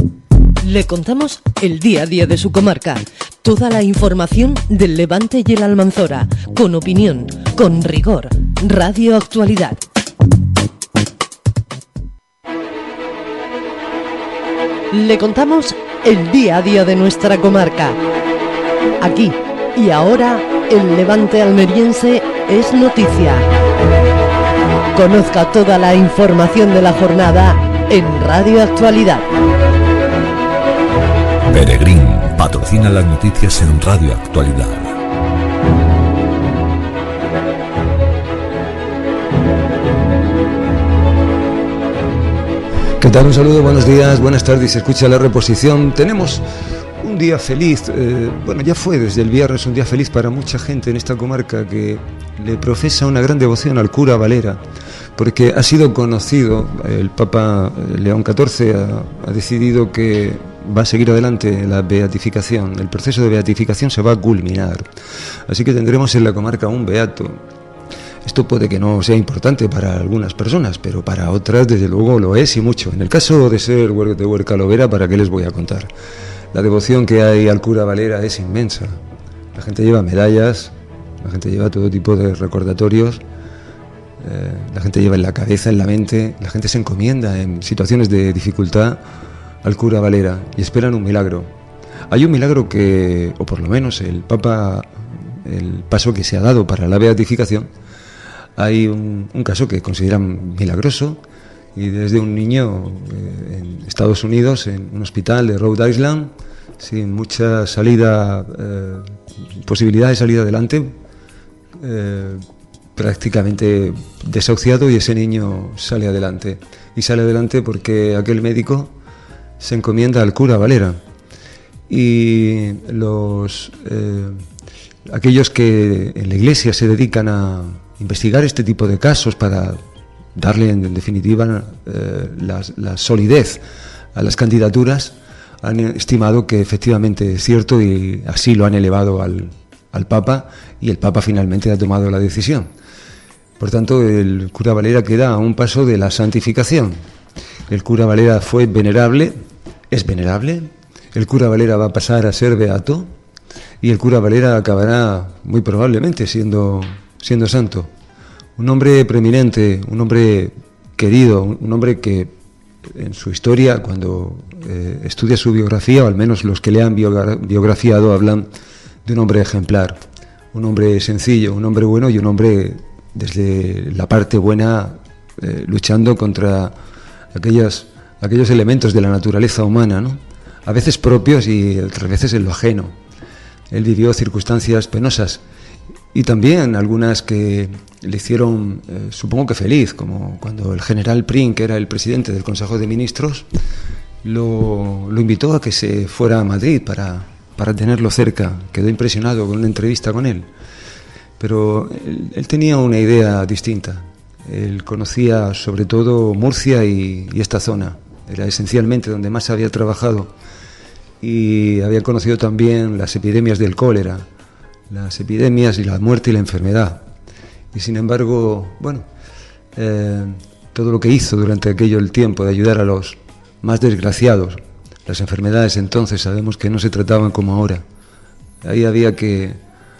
Le contamos el día a día de su comarca, toda la información del Levante y el Almanzora, con opinión, con rigor. Radio Actualidad. Le contamos el día a día de nuestra comarca. Aquí y ahora, el Levante almeriense es noticia. Conozca toda la información de la jornada en Radio Actualidad. Peregrín patrocina las noticias en Radio Actualidad. ¿Qué tal? Un saludo, buenos días, buenas tardes. Se escucha la reposición. Tenemos un día feliz. Bueno, ya fue desde el viernes un día feliz para mucha gente en esta comarca que le profesa una gran devoción al cura Valera, porque ha sido conocido, el Papa León XIV ha decidido que va a seguir adelante la beatificación. El proceso de beatificación se va a culminar. Así que tendremos en la comarca un beato. Esto puede que no sea importante para algunas personas, pero para otras desde luego lo es y mucho. En el caso de ser de Huercalovera, ¿para qué les voy a contar? La devoción que hay al cura Valera es inmensa. La gente lleva medallas, la gente lleva todo tipo de recordatorios, la gente lleva en la cabeza, en la mente, la gente se encomienda en situaciones de dificultad al cura Valera y esperan un milagro. Hay un milagro que, o por lo menos el Papa, el paso que se ha dado para la beatificación, hay un caso que consideran milagroso, y desde un niño en Estados Unidos, en un hospital de Rhode Island, sin mucha salida, posibilidad de salir adelante, prácticamente desahuciado, y ese niño sale adelante. Y sale adelante porque aquel médico se encomienda al cura Valera. Y aquellos que en la Iglesia se dedican a investigar este tipo de casos para darle en definitiva la solidez a las candidaturas, han estimado que efectivamente es cierto, y así lo han elevado al Papa, y el Papa finalmente ha tomado la decisión. Por tanto, el cura Valera queda a un paso de la santificación. El cura Valera fue venerable, es venerable, el cura Valera va a pasar a ser beato, y el cura Valera acabará muy probablemente siendo santo. Un hombre preeminente, un hombre querido, un hombre que en su historia, cuando estudia su biografía, o al menos los que le han biografiado, hablan de un hombre ejemplar, un hombre sencillo, un hombre bueno, y un hombre desde la parte buena, luchando contra aquellos elementos de la naturaleza humana, ¿no? A veces propios y otras veces en lo ajeno. Él vivió circunstancias penosas, y también algunas que le hicieron, supongo que feliz, como cuando el general Prim, que era el presidente del Consejo de Ministros, lo invitó a que se fuera a Madrid para tenerlo cerca. Quedó impresionado con una entrevista con él. Pero él tenía una idea distinta. Él conocía sobre todo Murcia y esta zona. Era esencialmente donde más había trabajado. Y había conocido también las epidemias del cólera, las epidemias y la muerte y la enfermedad. Y sin embargo, bueno, todo lo que hizo durante el tiempo de ayudar a los más desgraciados, las enfermedades entonces sabemos que no se trataban como ahora. Ahí había que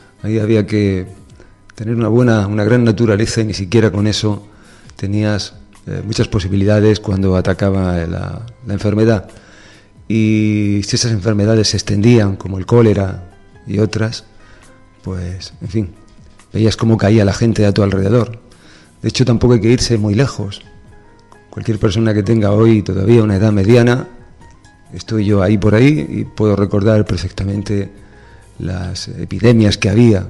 tener una gran naturaleza, y ni siquiera con eso tenías muchas posibilidades cuando atacaba la enfermedad. Y si esas enfermedades se extendían, como el cólera y otras, pues, en fin, veías cómo caía la gente a tu alrededor. De hecho, tampoco hay que irse muy lejos. Cualquier persona que tenga hoy todavía una edad mediana, estoy yo ahí por ahí, y puedo recordar perfectamente las epidemias que había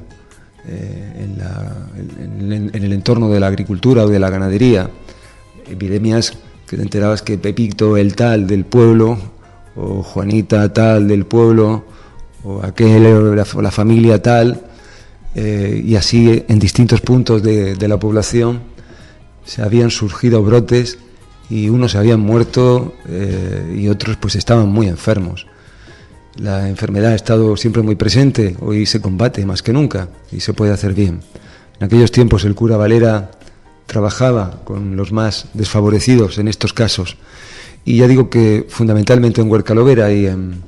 en el entorno de la agricultura o de la ganadería. Epidemias que te enterabas que Pepito el tal del pueblo, o Juanita tal del pueblo, o la familia tal, y así en distintos puntos de la población se habían surgido brotes, y unos habían muerto y otros pues estaban muy enfermos. La enfermedad ha estado siempre muy presente, hoy se combate más que nunca y se puede hacer bien. En aquellos tiempos el cura Valera trabajaba con los más desfavorecidos en estos casos, y ya digo que fundamentalmente en Huercalovera y en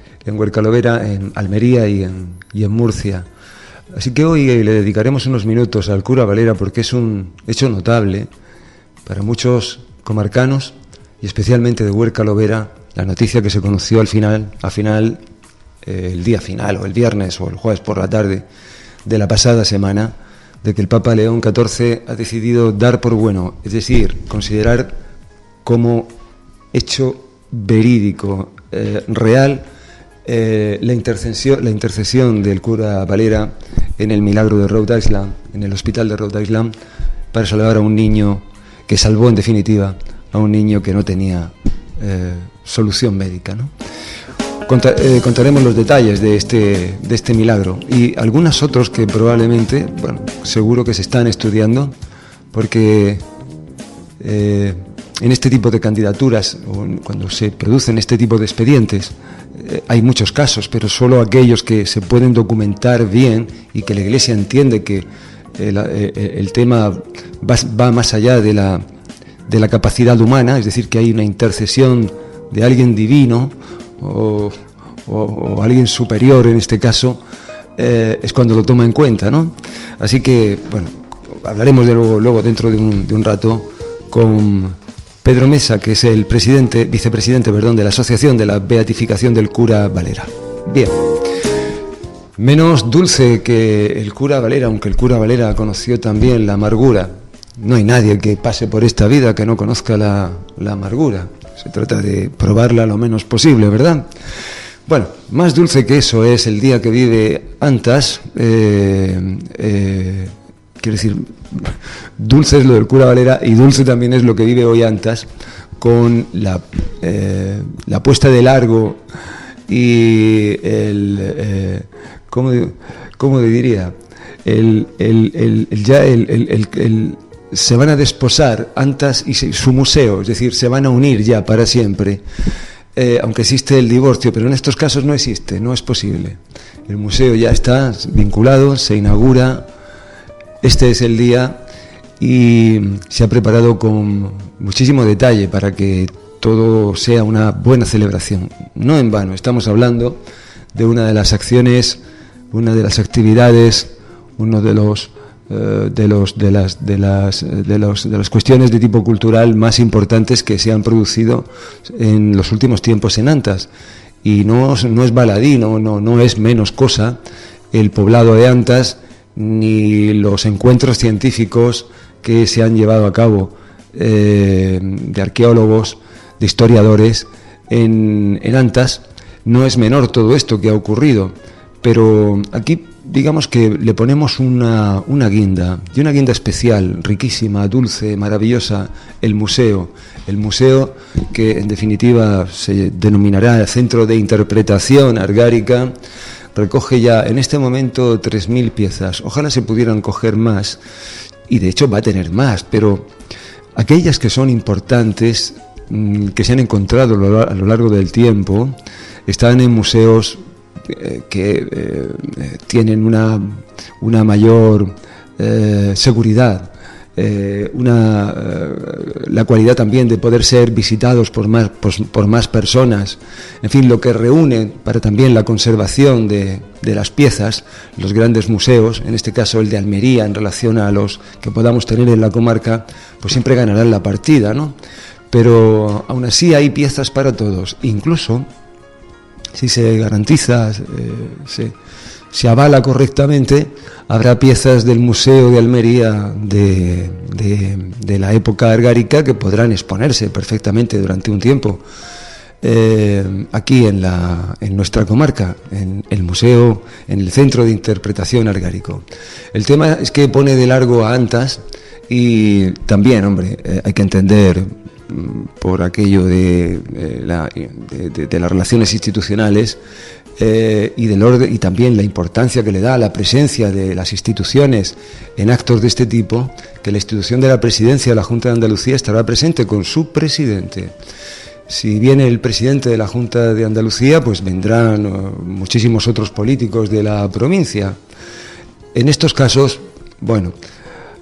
Almería y en Murcia. Así que hoy le dedicaremos unos minutos al cura Valera, porque es un hecho notable para muchos comarcanos y especialmente de Huercalovera, la noticia que se conoció al final, el día final, o el viernes o el jueves por la tarde de la pasada semana, de que el Papa León XIV ha decidido dar por bueno, es decir, considerar como hecho verídico, real, la intercesión del cura Valera en el milagro de Rhode Island, en el hospital de Rhode Island, para salvar a un niño, que salvó en definitiva a un niño que no tenía solución médica, ¿no? Contaremos los detalles de este milagro y algunos otros que probablemente, bueno, seguro que se están estudiando, porque en este tipo de candidaturas, o cuando se producen este tipo de expedientes, hay muchos casos, pero solo aquellos que se pueden documentar bien y que la Iglesia entiende que el tema va más allá de la capacidad humana, es decir, que hay una intercesión de alguien divino o alguien superior en este caso, es cuando lo toma en cuenta, ¿no? Así que, bueno, hablaremos de luego dentro de un rato con Pedro Mesa, que es el vicepresidente de la Asociación de la Beatificación del Cura Valera. Bien, menos dulce que el cura Valera, aunque el cura Valera conoció también la amargura. No hay nadie que pase por esta vida que no conozca la amargura. Se trata de probarla lo menos posible, ¿verdad? Bueno, más dulce que eso es el día que vive Antas. Quiero decir, dulce es lo del cura Valera y dulce también es lo que vive hoy Antas con la puesta de largo y ¿cómo diría? Se van a desposar Antas y su museo, es decir, se van a unir ya para siempre, aunque existe el divorcio, pero en estos casos no existe, no es posible. El museo ya está vinculado, se inaugura, este es el día y se ha preparado con muchísimo detalle para que todo sea una buena celebración. No en vano, estamos hablando de una de las acciones, una de las actividades, uno de las cuestiones de tipo cultural más importantes que se han producido en los últimos tiempos en Antas. Y no es baladí, no es menos cosa el poblado de Antas ni los encuentros científicos que se han llevado a cabo de arqueólogos, de historiadores en Antas. No es menor todo esto que ha ocurrido, pero aquí digamos que le ponemos una guinda, y una guinda especial, riquísima, dulce, maravillosa, el museo que en definitiva se denominará Centro de Interpretación Argárica. Recoge ya en este momento 3.000 piezas, ojalá se pudieran coger más, y de hecho va a tener más, pero aquellas que son importantes, que se han encontrado a lo largo del tiempo, están en museos que tienen una mayor seguridad, la cualidad también de poder ser visitados por más personas, en fin, lo que reúne para también la conservación de las piezas, los grandes museos, en este caso el de Almería en relación a los que podamos tener en la comarca, pues siempre ganarán la partida, ¿no? Pero aún así hay piezas para todos, incluso si se garantiza, se avala correctamente, habrá piezas del Museo de Almería de la época argárica que podrán exponerse perfectamente durante un tiempo aquí en nuestra comarca, en el museo, en el Centro de Interpretación Argárico. El tema es que pone de largo a Antas y también, hombre, hay que entender por aquello de las relaciones institucionales y del orden, y también la importancia que le da a la presencia de las instituciones en actos de este tipo, que la institución de la presidencia de la Junta de Andalucía estará presente con su presidente. Si viene el presidente de la Junta de Andalucía, pues vendrán muchísimos otros políticos de la provincia. En estos casos, bueno,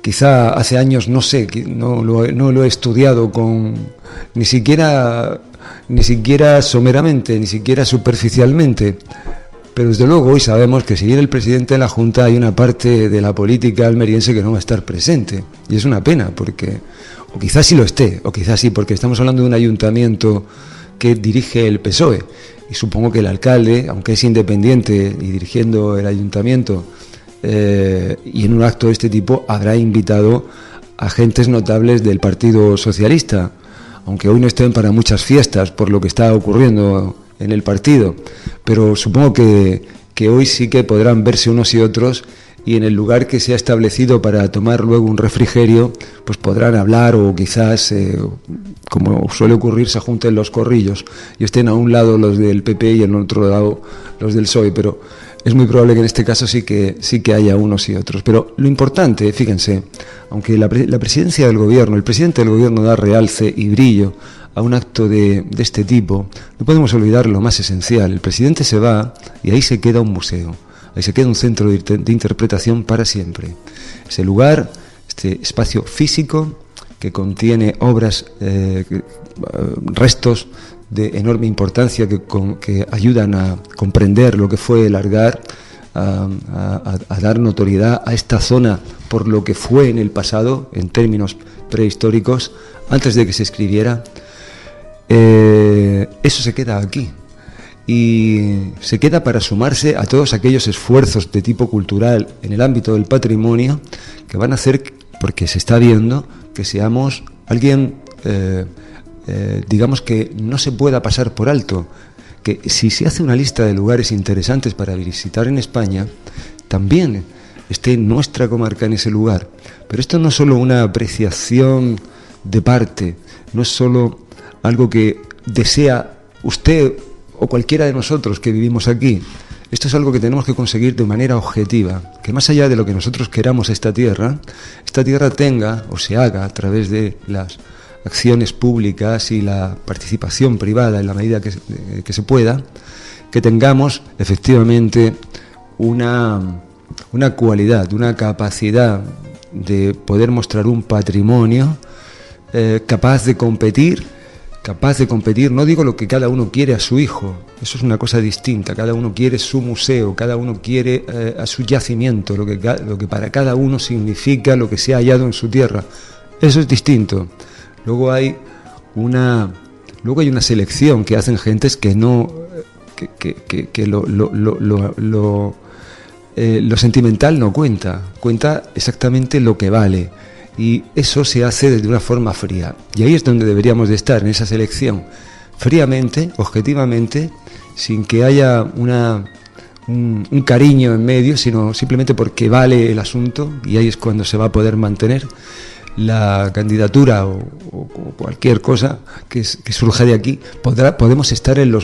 quizá hace años, no sé, no lo he estudiado ni siquiera someramente, ni siquiera superficialmente, pero desde luego hoy sabemos que si viene el presidente de la Junta hay una parte de la política almeriense que no va a estar presente, y es una pena, porque o quizás sí lo esté, o quizás sí, porque estamos hablando de un ayuntamiento que dirige el PSOE, y supongo que el alcalde, aunque es independiente y dirigiendo el ayuntamiento, y en un acto de este tipo habrá invitado a agentes notables del Partido Socialista, aunque hoy no estén para muchas fiestas por lo que está ocurriendo en el partido, pero supongo que hoy sí que podrán verse unos y otros, y en el lugar que se ha establecido para tomar luego un refrigerio, pues podrán hablar, o quizás, como suele ocurrir, se junten los corrillos y estén a un lado los del PP y en otro lado los del PSOE, pero es muy probable que en este caso sí que haya unos y otros. Pero lo importante, fíjense, aunque la presidencia del gobierno, el presidente del gobierno da realce y brillo a un acto de este tipo, no podemos olvidar lo más esencial. El presidente se va y ahí se queda un museo, ahí se queda un centro de interpretación para siempre. Ese lugar, este espacio físico que contiene obras, restos de enorme importancia que ayudan a comprender lo que fue el Algar, a dar notoriedad a esta zona por lo que fue en el pasado, en términos prehistóricos, antes de que se escribiera. Eso se queda aquí, y se queda para sumarse a todos aquellos esfuerzos de tipo cultural en el ámbito del patrimonio que van a hacer, porque se está viendo, que seamos alguien, digamos, que no se pueda pasar por alto, que si se hace una lista de lugares interesantes para visitar en España, también esté nuestra comarca en ese lugar. Pero esto no es solo una apreciación de parte, no es solo algo que desea usted o cualquiera de nosotros que vivimos aquí. Esto es algo que tenemos que conseguir de manera objetiva, que más allá de lo que nosotros queramos esta tierra tenga o se haga a través de las acciones públicas y la participación privada en la medida que se pueda, que tengamos efectivamente una cualidad, una capacidad de poder mostrar un patrimonio capaz de competir, no digo lo que cada uno quiere a su hijo, eso es una cosa distinta, cada uno quiere su museo, cada uno quiere a su yacimiento, lo que para cada uno significa lo que se ha hallado en su tierra, eso es distinto. Luego hay una selección que hacen gentes que no, que lo sentimental no cuenta exactamente lo que vale. Y eso se hace desde una forma fría. Y ahí es donde deberíamos de estar, en esa selección, fríamente, objetivamente, sin que haya un cariño en medio, sino simplemente porque vale el asunto, y ahí es cuando se va a poder mantener la candidatura o cualquier cosa que surja de aquí. Podemos estar en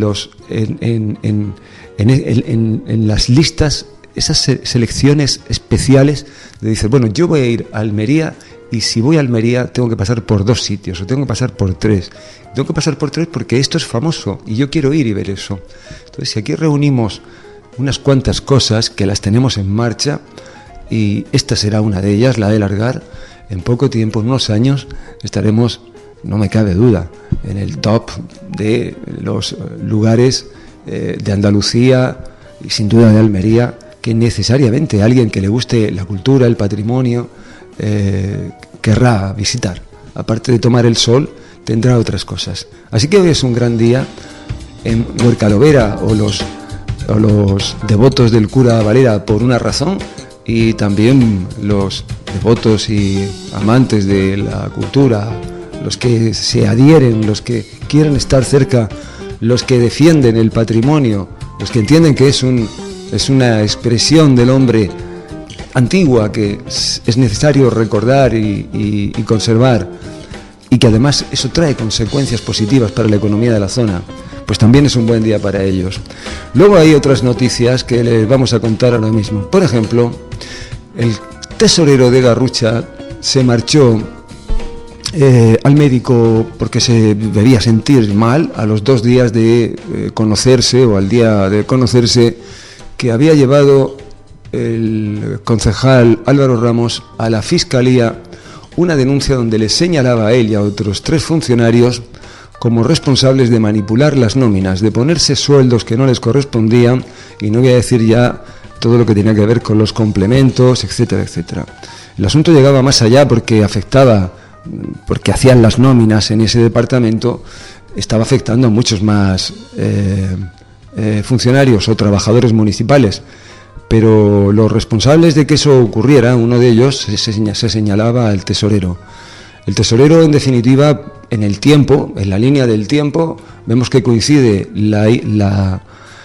las listas, esas selecciones especiales de decir, bueno, yo voy a ir a Almería, y si voy a Almería tengo que pasar por 2 sitios, o tengo que pasar por 3. Tengo que pasar por 3 porque esto es famoso y yo quiero ir y ver eso. Entonces, si aquí reunimos unas cuantas cosas que las tenemos en marcha, y esta será una de ellas, la del Algar, en poco tiempo, en unos años, estaremos, no me cabe duda, en el top de los lugares de Andalucía y sin duda de Almería, que necesariamente alguien que le guste la cultura, el patrimonio, querrá visitar. Aparte de tomar el sol, tendrá otras cosas. Así que hoy es un gran día en Huercalovera, o los devotos del cura Valera, por una razón, y también los devotos y amantes de la cultura, los que se adhieren, los que quieren estar cerca, los que defienden el patrimonio, los que entienden que es una expresión del hombre antigua que es necesario recordar y conservar, y que además eso trae consecuencias positivas para la economía de la zona, pues también es un buen día para ellos. Luego hay otras noticias que les vamos a contar ahora mismo. Por ejemplo, el tesorero de Garrucha se marchó al médico porque se debía sentir mal a los 2 días de conocerse, o al día de conocerse, que había llevado el concejal Álvaro Ramos a la Fiscalía una denuncia donde le señalaba a él y a otros 3 funcionarios como responsables de manipular las nóminas, de ponerse sueldos que no les correspondían, y no voy a decir ya todo lo que tenía que ver con los complementos, etcétera, etcétera. El asunto llegaba más allá porque hacían las nóminas en ese departamento, estaba afectando a muchos más funcionarios o trabajadores municipales. Pero los responsables de que eso ocurriera, uno de ellos se señalaba al tesorero. El tesorero, en definitiva, en el tiempo, en la línea del tiempo, vemos que coincide la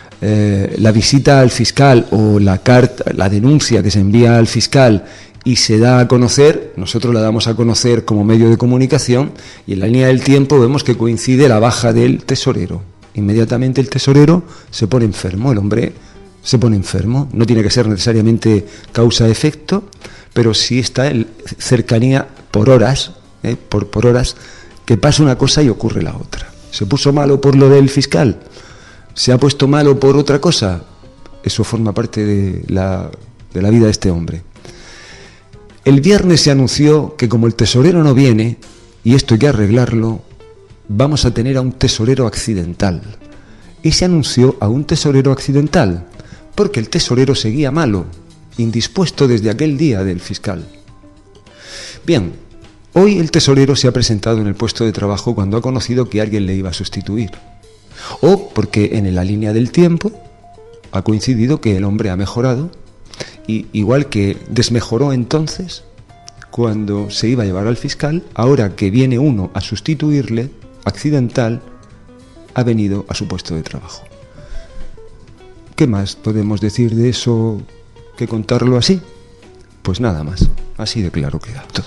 visita al fiscal o la denuncia que se envía al fiscal y se da a conocer, nosotros la damos a conocer como medio de comunicación, y en la línea del tiempo vemos que coincide la baja del tesorero. Inmediatamente el tesorero se pone enfermo, el hombre se pone enfermo, no tiene que ser necesariamente causa-efecto, pero sí está en cercanía por horas, por horas, que pasa una cosa y ocurre la otra. Se puso malo por lo del fiscal, se ha puesto malo por otra cosa, eso forma parte de la vida de este hombre. El viernes se anunció que como el tesorero no viene, y esto hay que arreglarlo, vamos a tener a un tesorero accidental. Y se anunció a un tesorero accidental, porque el tesorero seguía malo, indispuesto desde aquel día del fiscal. Bien, hoy el tesorero se ha presentado en el puesto de trabajo cuando ha conocido que alguien le iba a sustituir. O porque en la línea del tiempo ha coincidido que el hombre ha mejorado, y igual que desmejoró entonces cuando se iba a llevar al fiscal, ahora que viene uno a sustituirle, accidental, ha venido a su puesto de trabajo. ¿Qué más podemos decir de eso que contarlo así? Pues nada más, así de claro queda todo.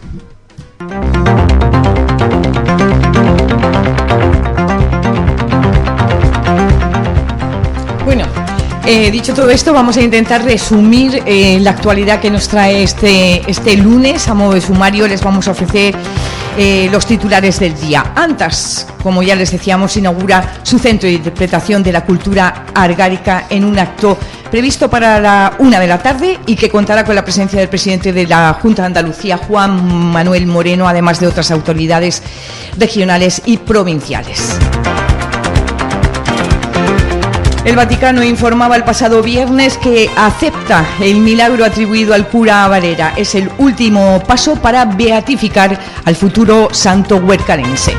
Bueno, dicho todo esto, vamos a intentar resumir la actualidad que nos trae este lunes. A modo de sumario les vamos a ofrecer los titulares del día. Antas, como ya les decíamos, inaugura su centro de interpretación de la cultura argárica en un acto previsto para la 1 de la tarde y que contará con la presencia del presidente de la Junta de Andalucía, Juan Manuel Moreno, además de otras autoridades regionales y provinciales. El Vaticano informaba el pasado viernes que acepta el milagro atribuido al cura Varela. Es el último paso para beatificar al futuro santo huercarense.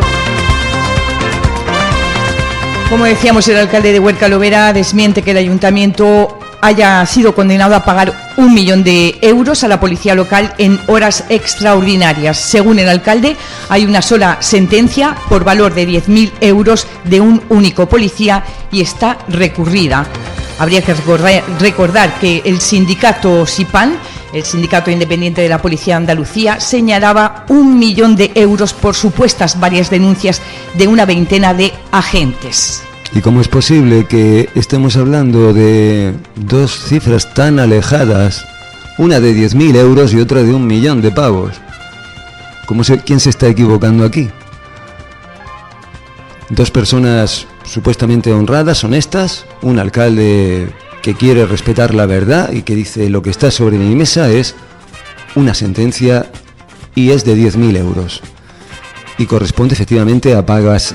Como decíamos, el alcalde de Huerca Lovera desmiente que el ayuntamiento haya sido condenado a pagar 1 millón de euros a la policía local en horas extraordinarias. Según el alcalde, hay una sola sentencia por valor de 10.000 euros de un único policía y está recurrida. Habría que recordar que el sindicato SIPAN, el Sindicato Independiente de la Policía de Andalucía, señalaba 1 millón de euros por supuestas varias denuncias de una veintena de agentes. ¿Y cómo es posible que estemos hablando de dos cifras tan alejadas, una de 10.000 euros y otra de 1 millón de pavos? ¿Quién se está equivocando aquí? Dos personas supuestamente honradas, honestas, un alcalde que quiere respetar la verdad y que dice lo que está sobre mi mesa es una sentencia y es de 10.000 euros. Y corresponde efectivamente a pagas,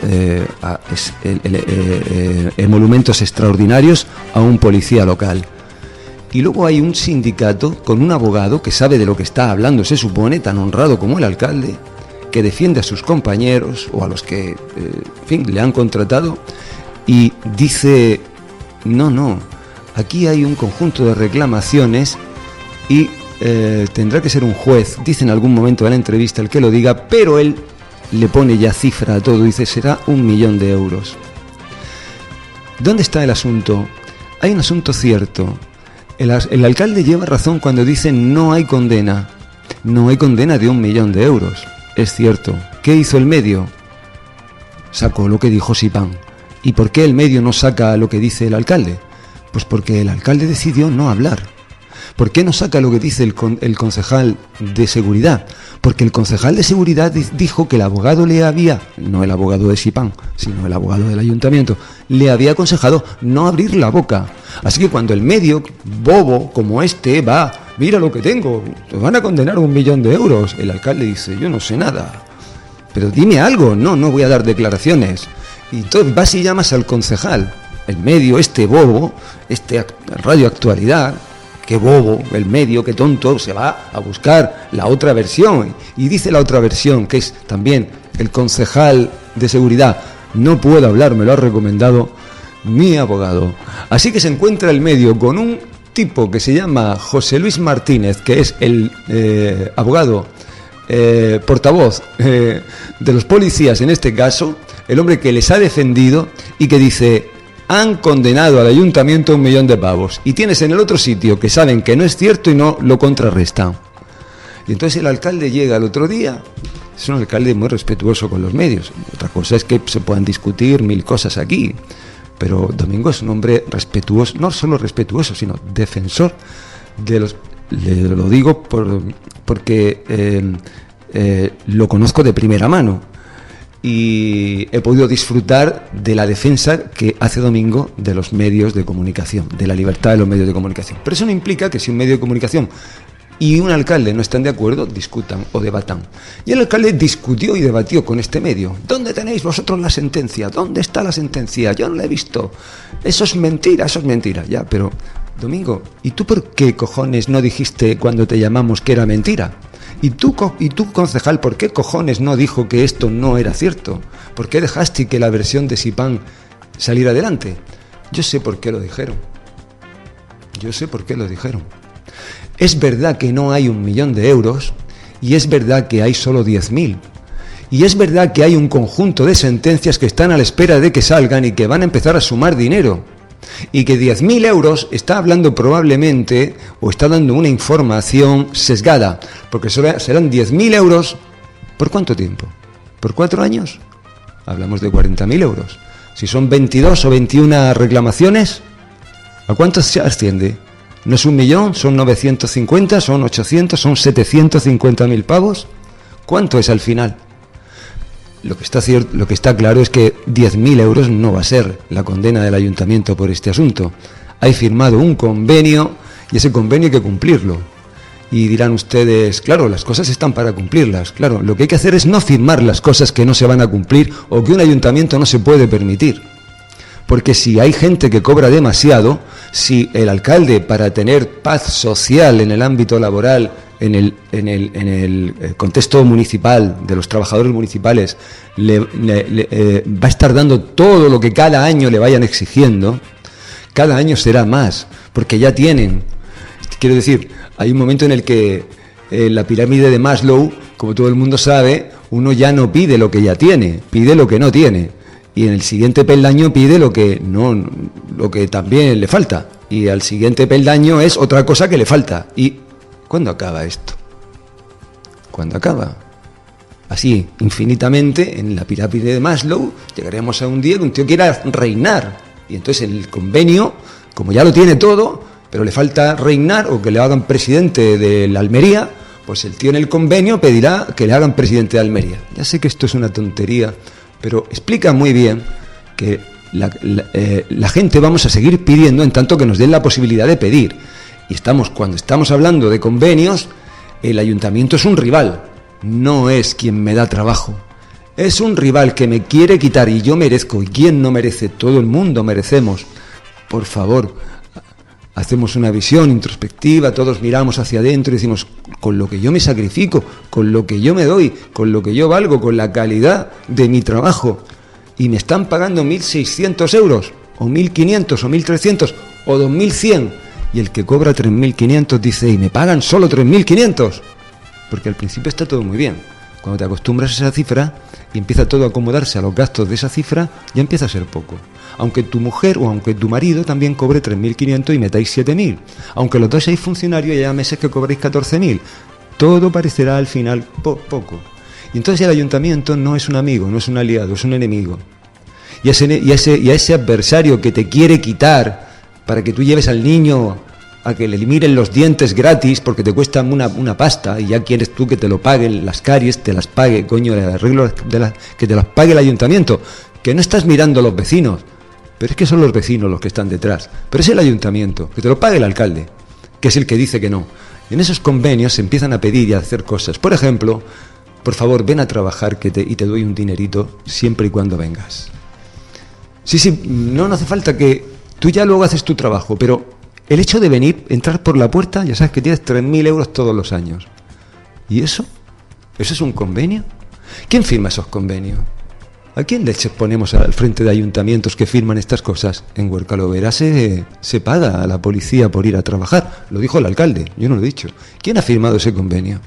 emolumentos extraordinarios a un policía local. Y luego hay un sindicato con un abogado que sabe de lo que está hablando, se supone, tan honrado como el alcalde, que defiende a sus compañeros o a los que, le han contratado, y dice, no, aquí hay un conjunto de reclamaciones y tendrá que ser un juez, dice en algún momento de la entrevista el que lo diga, pero él le pone ya cifra a todo, dice será 1 millón de euros. ¿Dónde está el asunto? Hay un asunto cierto. El alcalde lleva razón cuando dice no hay condena de 1 millón de euros. Es cierto. ¿Qué hizo el medio? Sacó lo que dijo SIPAN. ¿Y por qué el medio no saca lo que dice el alcalde? Pues porque el alcalde decidió no hablar. ¿Por qué no saca lo que dice el concejal de seguridad? Porque el concejal de seguridad dijo que el abogado le había, no el abogado de SIPAN, sino el abogado del ayuntamiento, le había aconsejado no abrir la boca. Así que cuando el medio, bobo como este, va, mira lo que tengo, te van a condenar 1 millón de euros, el alcalde dice, yo no sé nada, pero dime algo, no voy a dar declaraciones. Y entonces vas y llamas al concejal, el medio, este bobo, Radio Actualidad, qué bobo, el medio, qué tonto, se va a buscar la otra versión. Y dice la otra versión, que es también el concejal de seguridad, no puedo hablar, me lo ha recomendado mi abogado. Así que se encuentra el medio con un tipo que se llama José Luis Martínez, que es el abogado, portavoz de los policías en este caso, el hombre que les ha defendido y que dice, han condenado al ayuntamiento a 1 millón de pavos. Y tienes en el otro sitio que saben que no es cierto y no lo contrarrestan. Y entonces el alcalde llega el otro día, es un alcalde muy respetuoso con los medios. Otra cosa es que se puedan discutir 1000 cosas aquí, pero Domingo es un hombre respetuoso, no solo respetuoso, sino defensor de los... lo digo porque lo conozco de primera mano. Y he podido disfrutar de la defensa que hace Domingo de los medios de comunicación, de la libertad de los medios de comunicación. Pero eso no implica que si un medio de comunicación y un alcalde no están de acuerdo, discutan o debatan. Y el alcalde discutió y debatió con este medio. ¿Dónde tenéis vosotros la sentencia? ¿Dónde está la sentencia? Yo no la he visto. Eso es mentira. Ya, pero Domingo, ¿y tú por qué cojones no dijiste cuando te llamamos que era mentira? ¿Y tú, concejal, por qué cojones no dijo que esto no era cierto? ¿Por qué dejaste que la versión de SIPAN saliera adelante? Yo sé por qué lo dijeron. Es verdad que no hay 1 millón de euros y es verdad que hay solo 10.000. Y es verdad que hay un conjunto de sentencias que están a la espera de que salgan y que van a empezar a sumar dinero. Y que 10.000 euros está hablando probablemente o está dando una información sesgada, porque serán 10.000 euros. ¿Por cuánto tiempo? ¿Por 4 años? Hablamos de 40.000 euros. Si son 22 o 21 reclamaciones, ¿a cuánto se asciende? ¿No es 1 millón? ¿Son 950? ¿Son 800? ¿Son 750.000 pavos? ¿Cuánto es al final? Lo que está claro es que 10.000 euros no va a ser la condena del ayuntamiento por este asunto. Hay firmado un convenio y ese convenio hay que cumplirlo. Y dirán ustedes, claro, las cosas están para cumplirlas. Claro, lo que hay que hacer es no firmar las cosas que no se van a cumplir o que un ayuntamiento no se puede permitir. Porque si hay gente que cobra demasiado, si el alcalde, para tener paz social en el ámbito laboral, en el contexto municipal, de los trabajadores municipales, va a estar dando todo lo que cada año le vayan exigiendo, cada año será más, porque ya tienen. Quiero decir, hay un momento en el que la pirámide de Maslow, como todo el mundo sabe, uno ya no pide lo que ya tiene, pide lo que no tiene. Y en el siguiente peldaño pide lo que también le falta. Y al siguiente peldaño es otra cosa que le falta. ¿Y cuándo acaba esto? ¿Cuándo acaba? Así, infinitamente, en la pirámide de Maslow, llegaremos a un día que un tío quiera reinar. Y entonces el convenio, como ya lo tiene todo, pero le falta reinar o que le hagan presidente de la Almería, pues el tío en el convenio pedirá que le hagan presidente de Almería. Ya sé que esto es una tontería, pero explica muy bien que la gente vamos a seguir pidiendo en tanto que nos den la posibilidad de pedir. Y cuando estamos hablando de convenios, el ayuntamiento es un rival, no es quien me da trabajo. Es un rival que me quiere quitar y yo merezco. ¿Y quién no merece? Todo el mundo merecemos. Por favor, hacemos una visión introspectiva, todos miramos hacia adentro y decimos, con lo que yo me sacrifico, con lo que yo me doy, con lo que yo valgo, con la calidad de mi trabajo, y me están pagando 1.600 euros, o 1.500, o 1.300, o 2.100, y el que cobra 3.500 dice, y me pagan solo 3.500, porque al principio está todo muy bien. Cuando te acostumbras a esa cifra y empieza todo a acomodarse a los gastos de esa cifra, ya empieza a ser poco. Aunque tu mujer o aunque tu marido también cobre 3.500 y metáis 7.000. Aunque los dos seáis funcionarios y haya meses que cobréis 14.000. Todo parecerá al final poco. Y entonces el ayuntamiento no es un amigo, no es un aliado, es un enemigo. Y a ese adversario que te quiere quitar para que tú lleves al niño a que le miren los dientes gratis porque te cuestan una pasta y ya quieres tú que te lo paguen las caries, te las pague, coño, el arreglo que te las pague el ayuntamiento, que no estás mirando a los vecinos, pero es que son los vecinos los que están detrás, pero es el ayuntamiento, que te lo pague el alcalde, que es el que dice que no. En esos convenios se empiezan a pedir y a hacer cosas. Por ejemplo, por favor, ven a trabajar y te doy un dinerito siempre y cuando vengas. Sí, no hace falta que tú ya luego haces tu trabajo, pero el hecho de venir, entrar por la puerta, ya sabes que tienes 3.000 euros todos los años. ¿Y eso? ¿Eso es un convenio? ¿Quién firma esos convenios? ¿A quién le ponemos al frente de ayuntamientos que firman estas cosas? En Huercalovera se paga a la policía por ir a trabajar. Lo dijo el alcalde, yo no lo he dicho. ¿Quién ha firmado ese convenio?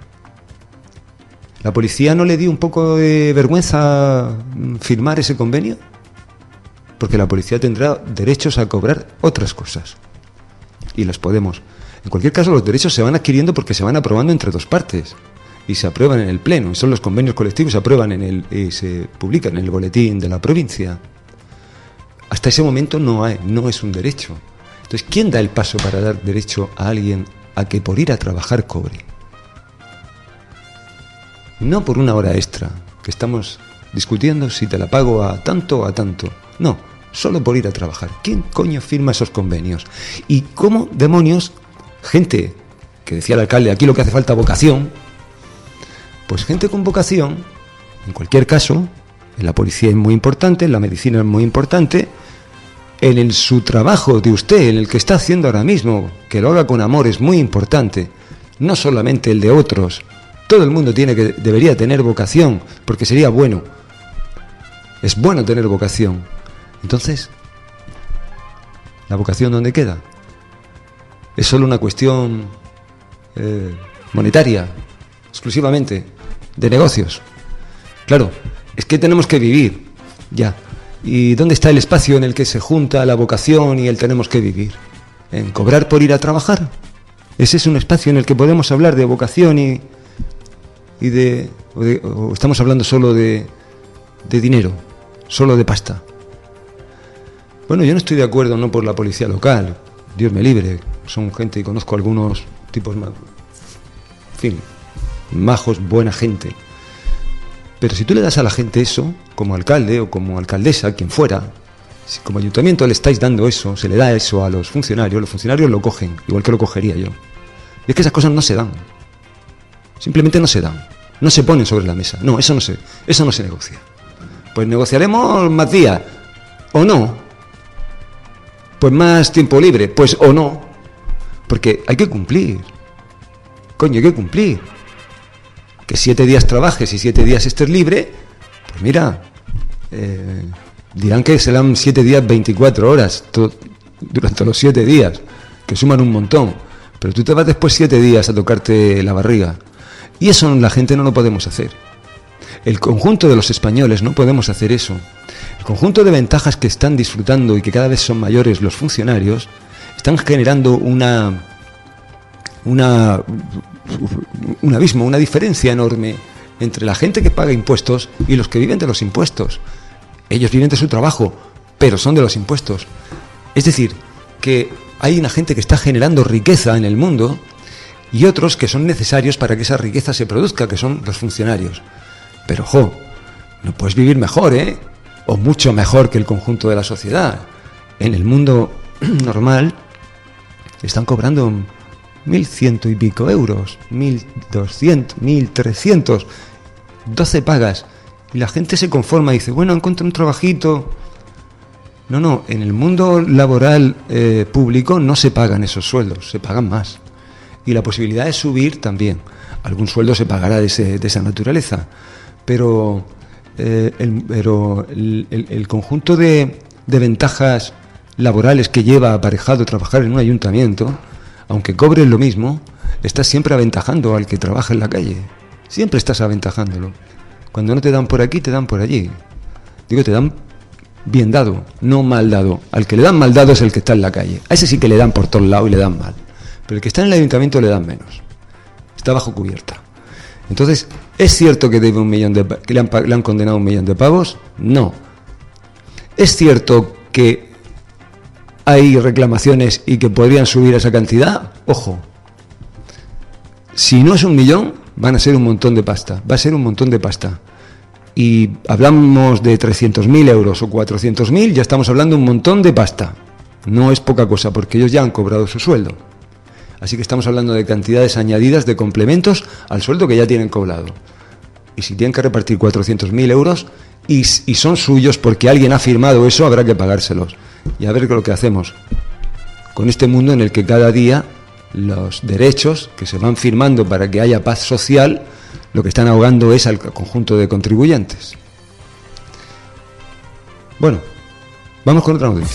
¿La policía no le dio un poco de vergüenza firmar ese convenio? Porque la policía tendrá derechos a cobrar otras cosas. Y los podemos. En cualquier caso, los derechos se van adquiriendo porque se van aprobando entre dos partes. Y se aprueban en el pleno. Son los convenios colectivos, se aprueban se publican en el boletín de la provincia. Hasta ese momento no es un derecho. Entonces, ¿quién da el paso para dar derecho a alguien a que por ir a trabajar cobre? No por una hora extra, que estamos discutiendo si te la pago a tanto o a tanto. No, solo por ir a trabajar. ¿Quién coño firma esos convenios? ¿Y cómo demonios, gente, que decía el alcalde, aquí lo que hace falta es vocación? Pues gente con vocación, en cualquier caso, en la policía es muy importante, en la medicina es muy importante, en su trabajo de usted, en el que está haciendo ahora mismo, que lo haga con amor, es muy importante, no solamente el de otros. Todo el mundo debería tener vocación, porque sería bueno. Es bueno tener vocación. Entonces, ¿la vocación dónde queda? ¿Es solo una cuestión monetaria, exclusivamente, de negocios? Claro, es que tenemos que vivir, ya. ¿Y dónde está el espacio en el que se junta la vocación y el tenemos que vivir? ¿En cobrar por ir a trabajar? ¿Ese es un espacio en el que podemos hablar de vocación o estamos hablando solo de dinero, solo de pasta? Bueno, yo no estoy de acuerdo, no por la policía local, Dios me libre, son gente, y conozco algunos tipos más, en fin, majos, buena gente. Pero si tú le das a la gente eso, como alcalde o como alcaldesa, quien fuera, si como ayuntamiento le estáis dando eso, se le da eso a los funcionarios lo cogen, igual que lo cogería yo. Y es que esas cosas no se dan. Simplemente no se dan. No se ponen sobre la mesa. No, eso no se negocia. Pues negociaremos más días, o no. Pues más tiempo libre, pues o no. Porque hay que cumplir. Coño, hay que cumplir. Que 7 días trabajes y 7 días estés libre, pues mira, dirán que serán 7 días 24 horas durante los 7 días, que suman un montón. Pero tú te vas después 7 días a tocarte la barriga. Y eso la gente no lo podemos hacer. El conjunto de los españoles no podemos hacer eso. El conjunto de ventajas que están disfrutando y que cada vez son mayores los funcionarios están generando un abismo, una diferencia enorme entre la gente que paga impuestos y los que viven de los impuestos. Ellos viven de su trabajo, pero son de los impuestos. Es decir, que hay una gente que está generando riqueza en el mundo y otros que son necesarios para que esa riqueza se produzca, que son los funcionarios. Pero, no puedes vivir mejor, o mucho mejor que el conjunto de la sociedad. En el mundo normal están cobrando 1.100 y pico euros, 1.200, 1.300, 12 pagas. Y la gente se conforma y dice, bueno, encuentro un trabajito. No, en el mundo laboral público no se pagan esos sueldos, se pagan más. Y la posibilidad de subir también. Algún sueldo se pagará de esa naturaleza. Pero el conjunto de ventajas laborales que lleva aparejado trabajar en un ayuntamiento, aunque cobres lo mismo, estás siempre aventajando al que trabaja en la calle. Siempre estás aventajándolo. Cuando no te dan por aquí, te dan por allí. Digo, te dan bien dado, no mal dado. Al que le dan mal dado es el que está en la calle. A ese sí que le dan por todos lados y le dan mal. Pero el que está en el ayuntamiento le dan menos. Está bajo cubierta. Entonces, ¿es cierto que debe que le han condenado 1 millón de pavos? No. ¿Es cierto que hay reclamaciones y que podrían subir esa cantidad, ojo. Si no es 1 millón, van a ser un montón de pasta. Va a ser un montón de pasta. Y hablamos de 300.000 euros o 400.000, ya estamos hablando de un montón de pasta. No es poca cosa, porque ellos ya han cobrado su sueldo. Así que estamos hablando de cantidades añadidas de complementos al sueldo que ya tienen cobrado. Y si tienen que repartir 400.000 euros y son suyos porque alguien ha firmado eso, habrá que pagárselos. Y a ver lo que hacemos con este mundo en el que cada día los derechos que se van firmando para que haya paz social, lo que están ahogando es al conjunto de contribuyentes. Bueno, vamos con otra noticia.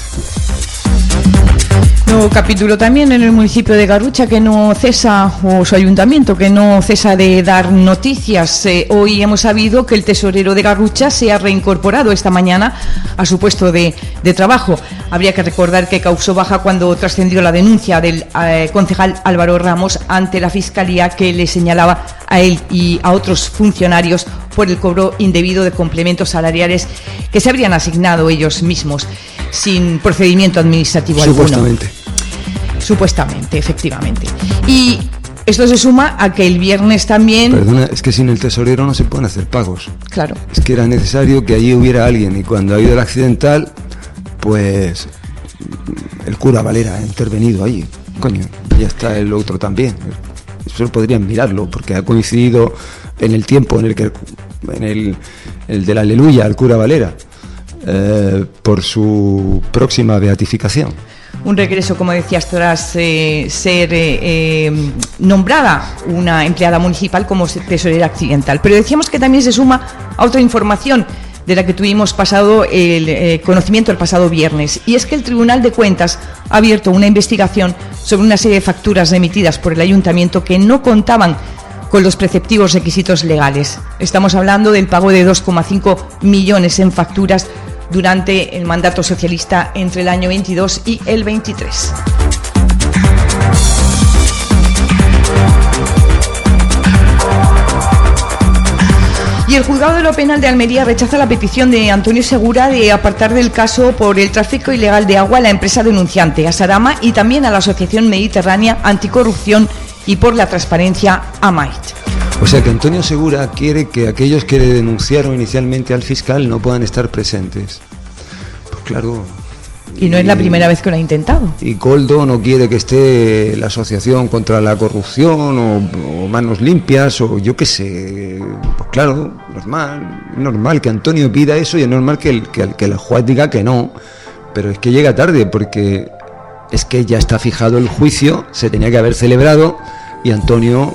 Nuevo capítulo también en el municipio de Garrucha, que no cesa, o su ayuntamiento, que no cesa de dar noticias. Hoy hemos sabido que el tesorero de Garrucha se ha reincorporado esta mañana a su puesto de trabajo. Habría que recordar que causó baja cuando trascendió la denuncia del concejal Álvaro Ramos ante la Fiscalía, que le señalaba a él y a otros funcionarios por el cobro indebido de complementos salariales que se habrían asignado ellos mismos sin procedimiento administrativo alguno. Supuestamente, efectivamente. Y esto se suma a que el viernes también... Perdona, es que sin el tesorero no se pueden hacer pagos. Claro. Es que era necesario que allí hubiera alguien, y cuando ha habido el accidental, pues el cura Valera ha intervenido allí. Coño, ya está el otro también. Eso podrían mirarlo, porque ha coincidido en el tiempo en el que el de la Aleluya, el cura Valera, por su próxima beatificación. Un regreso, como decías, tras ser nombrada una empleada municipal como tesorera accidental. Pero decíamos que también se suma a otra información de la que tuvimos pasado el conocimiento el pasado viernes, y es que el Tribunal de Cuentas ha abierto una investigación sobre una serie de facturas emitidas por el Ayuntamiento que no contaban con los preceptivos requisitos legales. Estamos hablando del pago de 2,5 millones en facturas durante el mandato socialista entre el año 22 y el 23. Y el juzgado de lo penal de Almería rechaza la petición de Antonio Segura de apartar del caso por el tráfico ilegal de agua a la empresa denunciante, a Sarama, y también a la Asociación Mediterránea Anticorrupción y por la Transparencia, AMAIT. O sea que Antonio Segura quiere que aquellos que le denunciaron inicialmente al fiscal no puedan estar presentes. Pues claro. Y no es la primera vez que lo ha intentado. Y Coldo no quiere que esté la Asociación contra la Corrupción o Manos Limpias o yo qué sé. Pues claro, normal que Antonio pida eso, y es normal que el juez diga que no. Pero es que llega tarde, porque es que ya está fijado el juicio, se tenía que haber celebrado, y Antonio,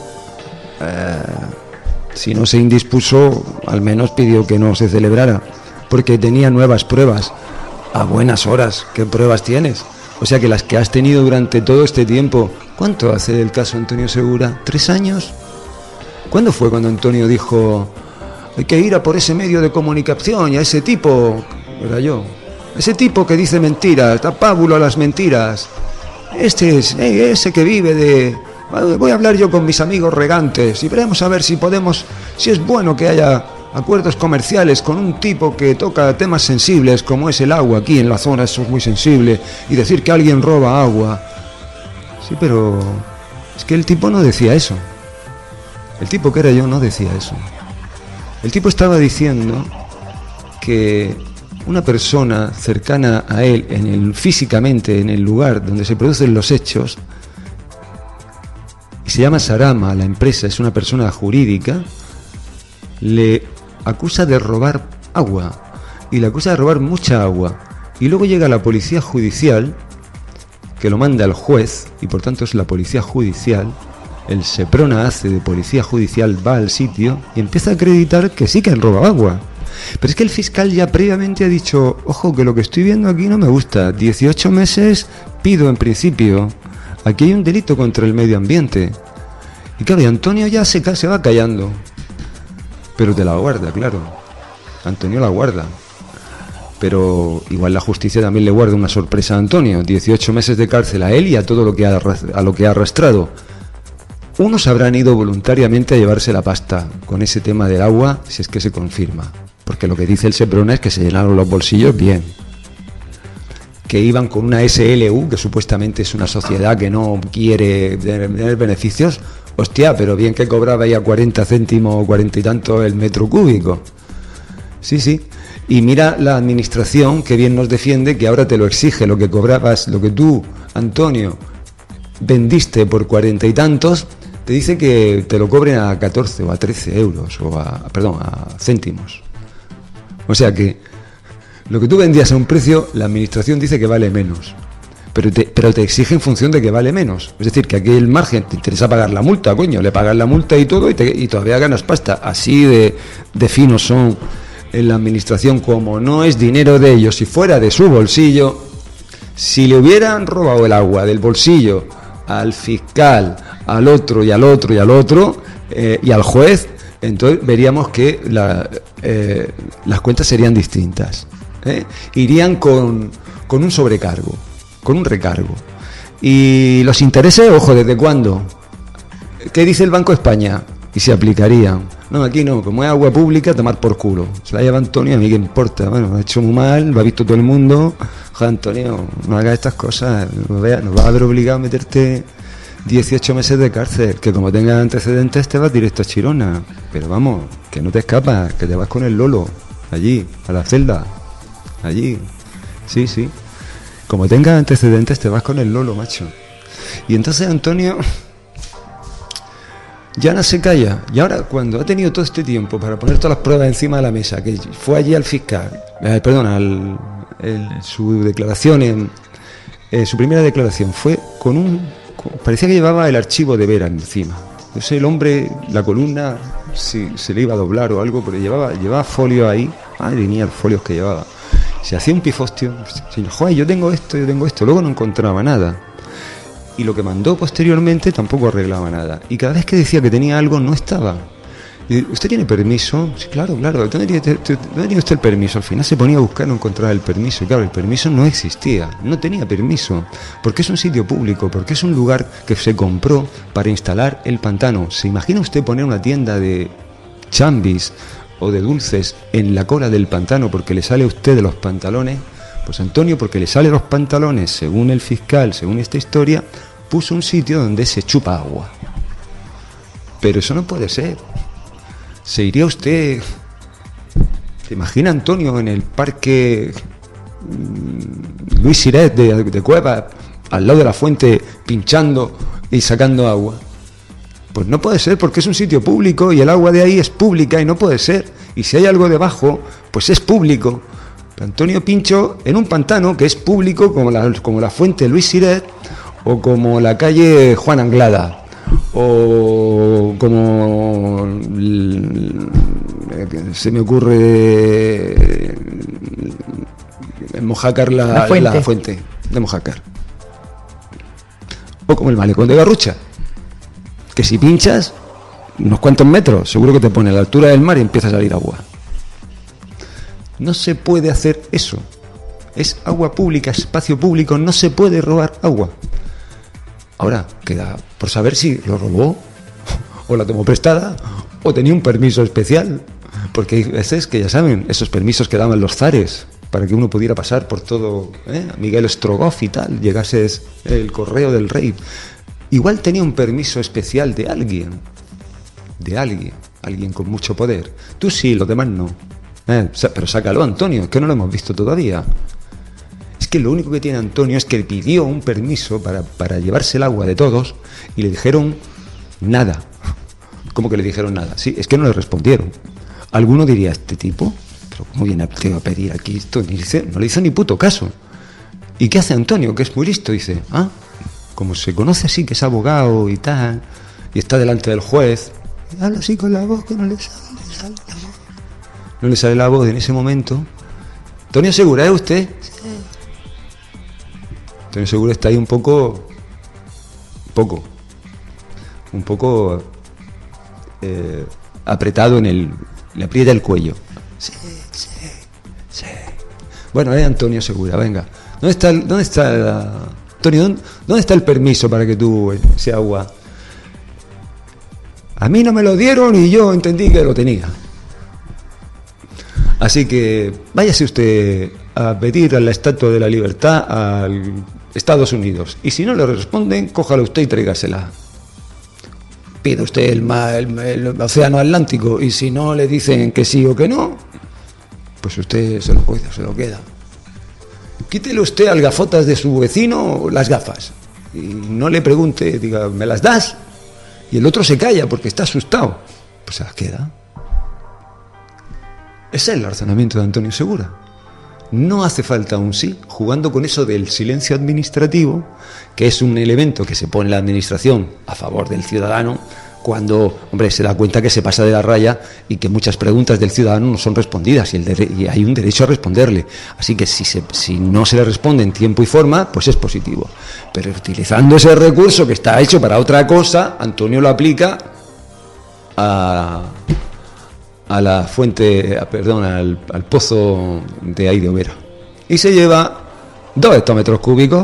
si no se indispuso, al menos pidió que no se celebrara, porque tenía nuevas pruebas. A buenas horas, ¿qué pruebas tienes? O sea que las que has tenido durante todo este tiempo. ¿Cuánto hace del caso Antonio Segura? ¿3 años? ¿Cuándo fue cuando Antonio dijo: hay que ir a por ese medio de comunicación y a ese tipo? Era yo. Ese tipo que dice mentiras, da pábulo a las mentiras. Este es ese que vive de... Voy a hablar yo con mis amigos regantes y veremos a ver si es bueno que haya acuerdos comerciales con un tipo que toca temas sensibles como es el agua. Aquí en la zona eso es muy sensible, y decir que alguien roba agua. Sí, pero es que el tipo no decía eso. El tipo que era yo no decía eso. El tipo estaba diciendo que una persona cercana a él, físicamente en el lugar donde se producen los hechos, y se llama Sarama, la empresa es una persona jurídica, le acusa de robar agua, y le acusa de robar mucha agua, y luego llega la policía judicial, que lo manda al juez, y por tanto es la policía judicial, el Seprona hace de policía judicial, va al sitio y empieza a acreditar que sí que han robado agua. Pero es que el fiscal ya previamente ha dicho: ojo, que lo que estoy viendo aquí no me gusta, 18 meses pido en principio, aquí hay un delito contra el medio ambiente. Y claro, y Antonio ya se va callando, pero te la guarda, claro. Antonio la guarda. Pero igual la justicia también le guarda una sorpresa a Antonio: 18 meses de cárcel a él y a todo lo que ha arrastrado. Unos habrán ido voluntariamente a llevarse la pasta con ese tema del agua, si es que se confirma, porque lo que dice el Seprona es que se llenaron los bolsillos bien. que iban con una SLU, que supuestamente es una sociedad que no quiere tener beneficios. Hostia, pero bien que cobraba ya 40 céntimos o 40 y tanto el metro cúbico. Sí. Y mira la administración que bien nos defiende, que ahora te lo exige, lo que cobrabas, lo que tú, Antonio, vendiste por 40 y tantos, te dice que te lo cobren a 14 o a 13 euros, a céntimos. O sea que lo que tú vendías a un precio, la administración dice que vale menos. Pero te exige en función de que vale menos. Es decir, que aquí el margen, te interesa pagar la multa, coño, le pagas la multa y todo y todavía ganas pasta. Así de finos son en la administración, como no es dinero de ellos, si fuera de su bolsillo, si le hubieran robado el agua del bolsillo al fiscal, al otro y al otro y al otro y al juez, entonces veríamos que las cuentas serían distintas. Irían con un sobrecargo, con un recargo. Y los intereses, ojo, ¿desde cuándo? ¿Qué dice el Banco de España? Y se aplicarían. No, aquí no, como es agua pública, tomar por culo. Se la lleva Antonio, a mí qué importa. Bueno, ha hecho muy mal, lo ha visto todo el mundo. Joder, Antonio, no hagas estas cosas, nos vas a ver obligado a meterte 18 meses de cárcel, que como tengas antecedentes te vas directo a Chirona. Pero vamos, que no te escapas, que te vas con el Lolo, allí, a la celda, allí. Sí. Como tengas antecedentes te vas con el Lolo, macho. Y entonces Antonio ya no se calla. Y ahora, cuando ha tenido todo este tiempo para poner todas las pruebas encima de la mesa, que fue allí al fiscal, su declaración, su primera declaración fue parecía que llevaba el archivo de Vera encima. No sé, el hombre, la columna, si se le iba a doblar o algo, pero llevaba folio ahí. Madre mía, los folios que llevaba. Se hacía un pifostio. Joder, yo tengo esto. Luego no encontraba nada. Y lo que mandó posteriormente tampoco arreglaba nada. Y cada vez que decía que tenía algo, no estaba. Y, ¿usted tiene permiso? Sí, claro. ¿Dónde tiene usted el permiso? Al final se ponía a buscar, no encontraba el permiso. Y claro, el permiso no existía. No tenía permiso. Porque es un sitio público. Porque es un lugar que se compró para instalar el pantano. ¿Se imagina usted poner una tienda de chambis o de dulces en la cola del pantano porque le sale a usted de los pantalones? Pues Antonio, porque le sale los pantalones, según el fiscal, según esta historia, puso un sitio donde se chupa agua. Pero eso no puede ser. ¿Se iría usted? ¿Se imagina Antonio en el parque Luis Siret de Cueva, al lado de la fuente, pinchando y sacando agua? Pues no puede ser, porque es un sitio público y el agua de ahí es pública y no puede ser. Y si hay algo debajo, pues es público. Antonio pinchó en un pantano que es público, como la fuente Luis Siret, o como la calle Juan Anglada, o como se me ocurre en Mojácar la fuente de Mojácar, o como el malecón de Garrucha, que si pinchas unos cuantos metros seguro que te pone a la altura del mar y empieza a salir agua. No se puede hacer eso. Es agua pública, espacio público, no se puede robar agua. Ahora, queda por saber si lo robó, o la tomó prestada, o tenía un permiso especial. Porque hay veces que, ya saben, esos permisos que daban los zares para que uno pudiera pasar por todo, Miguel Strogoff y tal, llegase el correo del rey. Igual tenía un permiso especial de alguien con mucho poder. Tú sí, los demás no. Pero sácalo, Antonio, es que no lo hemos visto todavía. Es que lo único que tiene Antonio es que pidió un permiso para llevarse el agua de todos y le dijeron nada. ¿Cómo que le dijeron nada? Sí, es que no le respondieron. Alguno diría, ¿este tipo? ¿Pero cómo viene a pedir aquí esto? No le hizo ni puto caso. ¿Y qué hace Antonio? Que es muy listo. Dice, como se conoce así, que es abogado y tal, y está delante del juez, y habla así con la voz que no le sale la voz. No le sale la voz en ese momento. Antonio Segura, ¿es usted? Sí. Antonio Segura está ahí un poco apretado le aprieta el cuello. Sí. Bueno, Antonio Segura, venga. ¿Dónde está Antonio, ¿dónde está el permiso para que tú ese agua? A mí no me lo dieron y yo entendí que lo tenía. Así que váyase usted a pedir a la Estatua de la Libertad a Estados Unidos. Y si no le responden, cójala usted y tráigasela. Pide usted el océano Atlántico, y si no le dicen que sí o que no, pues usted se lo cuida, se lo queda. Quítele usted al gafotas de su vecino las gafas y no le pregunte, diga, ¿me las das? Y el otro se calla porque está asustado, pues se las queda. Ese es el razonamiento de Antonio Segura. No hace falta un sí, jugando con eso del silencio administrativo, que es un elemento que se pone la administración a favor del ciudadano cuando, hombre, se da cuenta que se pasa de la raya y que muchas preguntas del ciudadano no son respondidas y hay un derecho a responderle. Así que si no se le responde en tiempo y forma, pues es positivo. Pero utilizando ese recurso que está hecho para otra cosa, Antonio lo aplica a la fuente, al pozo de ahí de Overa. Y se lleva 2 hectómetros cúbicos.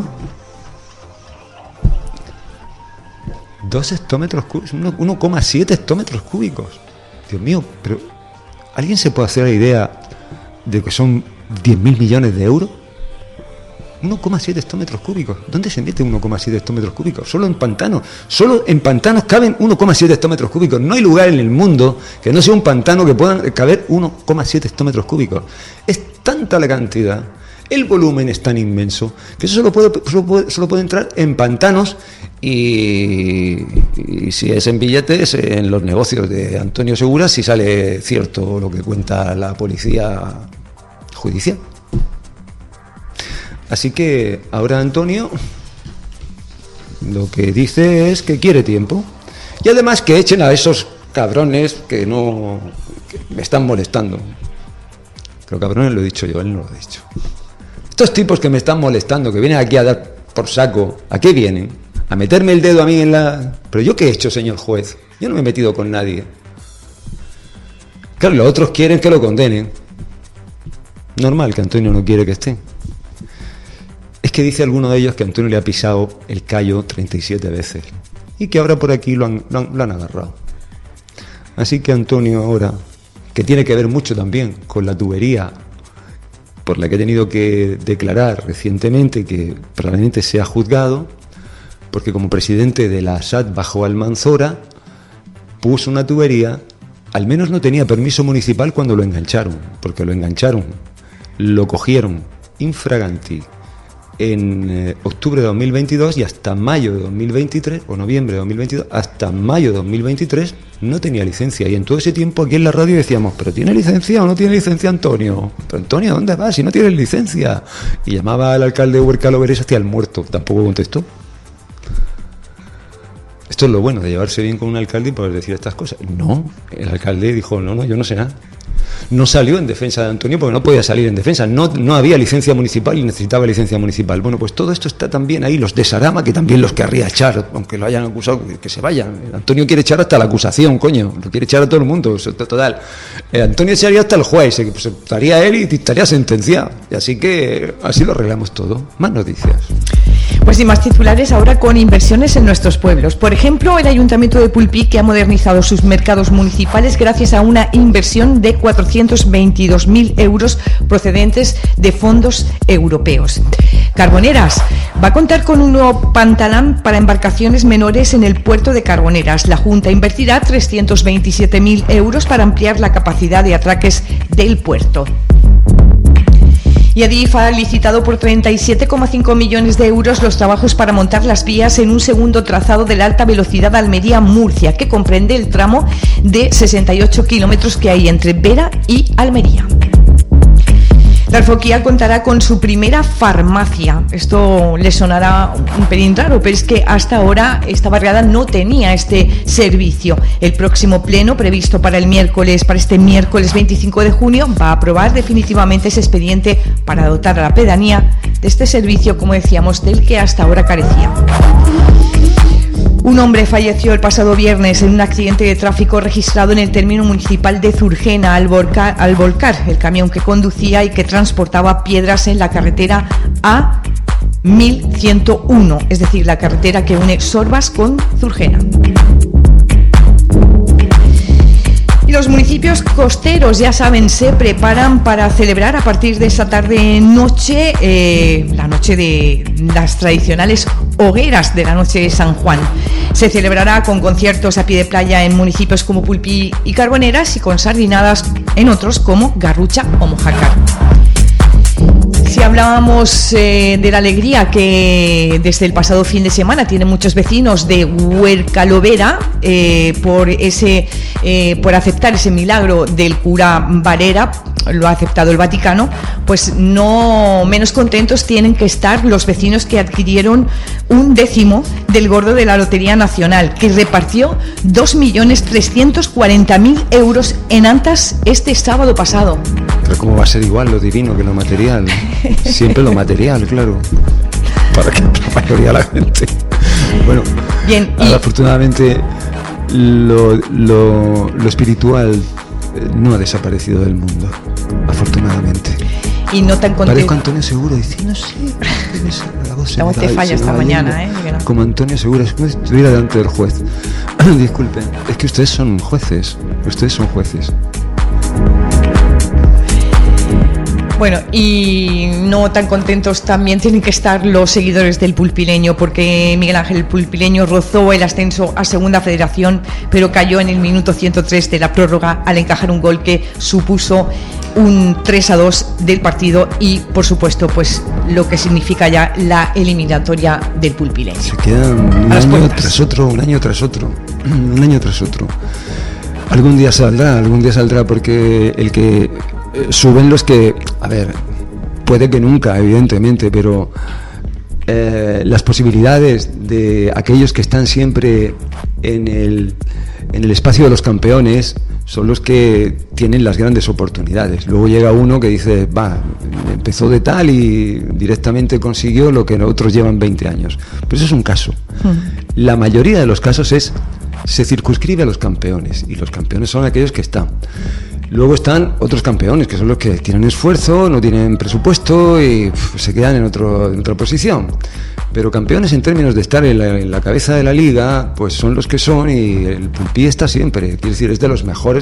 2 hectómetros cúbicos, 1,7 hectómetros cúbicos. Dios mío, pero ¿alguien se puede hacer la idea de que son 10.000 millones de euros? 1,7 hectómetros cúbicos. ¿Dónde se mete 1,7 hectómetros cúbicos? Solo en pantanos. Solo en pantanos caben 1,7 hectómetros cúbicos. No hay lugar en el mundo que no sea un pantano que puedan caber 1,7 hectómetros cúbicos. Es tanta la cantidad, el volumen es tan inmenso, que eso solo puede entrar en pantanos y si es en billetes, en los negocios de Antonio Segura, si sale cierto lo que cuenta la policía judicial. Así que ahora Antonio lo que dice es que quiere tiempo y además que echen a esos cabrones que me están molestando. Pero cabrones lo he dicho yo, él no lo ha dicho. Estos tipos que me están molestando, que vienen aquí a dar por saco, ¿a qué vienen? A meterme el dedo a mí en la... ¿Pero yo qué he hecho, señor juez? Yo no me he metido con nadie. Claro, los otros quieren que lo condenen. Normal que Antonio no quiere que esté. Es que dice alguno de ellos que Antonio le ha pisado el callo 37 veces y que ahora por aquí lo han agarrado. Así que Antonio ahora, que tiene que ver mucho también con la tubería por la que he tenido que declarar recientemente que probablemente sea juzgado, porque como presidente de la SAT bajo Almanzora puso una tubería, al menos no tenía permiso municipal cuando lo engancharon, porque lo engancharon, lo cogieron infraganti en octubre de 2022 y hasta mayo de 2023, o noviembre de 2022, hasta mayo de 2023 no tenía licencia. Y en todo ese tiempo aquí en la radio decíamos, ¿pero tiene licencia o no tiene licencia Antonio? ¿Pero Antonio, dónde vas si no tienes licencia? Y llamaba al alcalde de Huerca-Loberes hasta el muerto, tampoco contestó. Esto es lo bueno de llevarse bien con un alcalde y poder decir estas cosas. No, el alcalde dijo, no, yo no sé nada. No salió en defensa de Antonio porque no podía salir en defensa, no había licencia municipal y necesitaba licencia municipal. Bueno, pues todo esto está también ahí, los de Sarama, que también los querría echar, aunque lo hayan acusado, que se vayan. Antonio quiere echar hasta la acusación, coño, lo quiere echar a todo el mundo, total. Antonio echaría hasta el juez, se estaría él y estaría sentenciado. Y así que así lo arreglamos todo. Más noticias. Pues y más titulares ahora con inversiones en nuestros pueblos. Por ejemplo, el Ayuntamiento de Pulpí, que ha modernizado sus mercados municipales gracias a una inversión de 422.000 euros procedentes de fondos europeos. Carboneras va a contar con un nuevo pantalán para embarcaciones menores en el puerto de Carboneras. La Junta invertirá 327.000 euros para ampliar la capacidad de atraques del puerto. Y Adif ha licitado por 37,5 millones de euros los trabajos para montar las vías en un segundo trazado de la alta velocidad Almería-Murcia, que comprende el tramo de 68 kilómetros que hay entre Vera y Almería. La Alfoquía contará con su primera farmacia. Esto le sonará un pelín raro, pero es que hasta ahora esta barriada no tenía este servicio. El próximo pleno, previsto para este miércoles 25 de junio, va a aprobar definitivamente ese expediente para dotar a la pedanía de este servicio, como decíamos, del que hasta ahora carecía. Un hombre falleció el pasado viernes en un accidente de tráfico registrado en el término municipal de Zurgena al volcar el camión que conducía y que transportaba piedras en la carretera A1101, es decir, la carretera que une Sorbas con Zurgena. Y los municipios costeros, ya saben, se preparan para celebrar a partir de esta tarde-noche la noche de las tradicionales hogueras de la noche de San Juan. Se celebrará con conciertos a pie de playa en municipios como Pulpí y Carboneras y con sardinadas en otros como Garrucha o Mojácar. Si hablábamos de la alegría que desde el pasado fin de semana tienen muchos vecinos de Huercalovera por aceptar ese milagro del cura Varera, lo ha aceptado el Vaticano, pues no menos contentos tienen que estar los vecinos que adquirieron 1/10 del gordo de la Lotería Nacional, que repartió 2.340.000 euros en Antas este sábado pasado. Pero ¿cómo va a ser igual lo divino que lo material? Siempre lo material, claro, para que la mayoría de la gente. Bueno, bien, ahora, afortunadamente lo espiritual no ha desaparecido del mundo, afortunadamente. Y no tan contento. Parezco Antonio Segura, dice, no sé, la voz te falla esta mañana, como Antonio Segura, es como si estuviera delante del juez. Disculpen, es que ustedes son jueces. Bueno, y no tan contentos también tienen que estar los seguidores del Pulpileño, porque Miguel Ángel Pulpileño rozó el ascenso a Segunda Federación, pero cayó en el minuto 103 de la prórroga al encajar un gol que supuso un 3-2 del partido y, por supuesto, pues lo que significa ya la eliminatoria del Pulpileño. Se quedan un año tras otro. Algún día saldrá, porque el que suben los que, a ver, puede que nunca, evidentemente, pero las posibilidades de aquellos que están siempre en el espacio de los campeones son los que tienen las grandes oportunidades. Luego llega uno que dice, empezó de tal y directamente consiguió lo que otros llevan 20 años. Pero eso es un caso. La mayoría de los casos se circunscribe a los campeones, y los campeones son aquellos que están. Luego están otros campeones, que son los que tienen esfuerzo, no tienen presupuesto y se quedan en otra posición. Pero campeones en términos de estar en la cabeza de la liga, pues son los que son, y el Pulpí está siempre. Quiero decir, es de los mejores.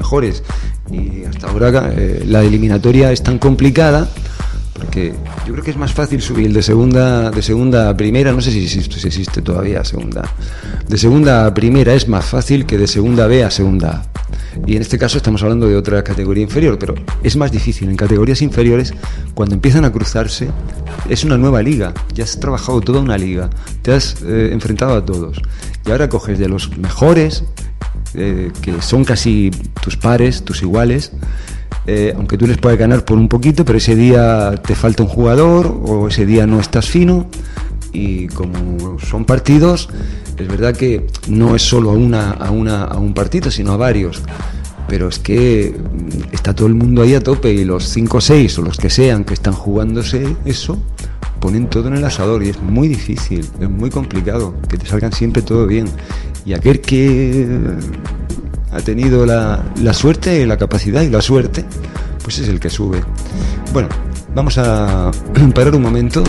Y hasta ahora la eliminatoria es tan complicada, porque yo creo que es más fácil subir de segunda a primera. No sé si existe todavía segunda. De segunda a primera es más fácil que de segunda B a segunda A. Y en este caso estamos hablando de otra categoría inferior, pero es más difícil en categorías inferiores. Cuando empiezan a cruzarse, es una nueva liga. Ya has trabajado toda una liga, te has enfrentado a todos, y ahora coges de los mejores, que son casi tus pares, tus iguales, aunque tú les puedes ganar por un poquito, pero ese día te falta un jugador o ese día no estás fino. Y como son partidos, es verdad que no es solo a un partido, sino a varios. Pero es que está todo el mundo ahí a tope, y los 5 o 6 o los que sean que están jugándose eso, ponen todo en el asador, y es muy difícil, es muy complicado que te salgan siempre todo bien. Y aquel que ha tenido la suerte, la capacidad y la suerte, pues es el que sube. Bueno, vamos a parar un momento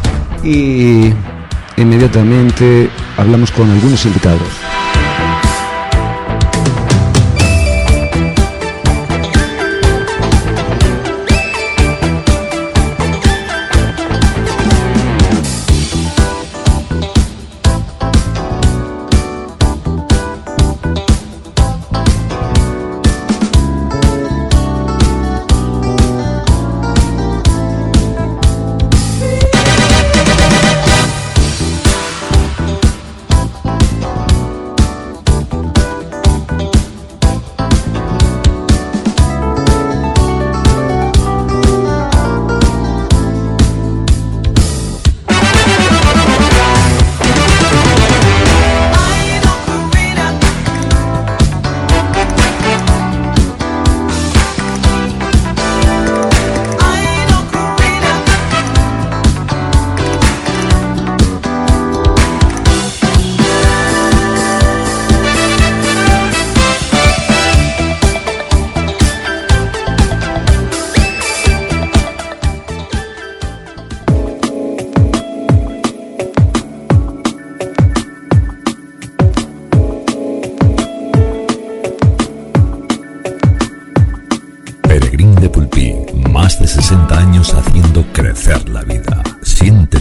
y inmediatamente hablamos con algunos invitados.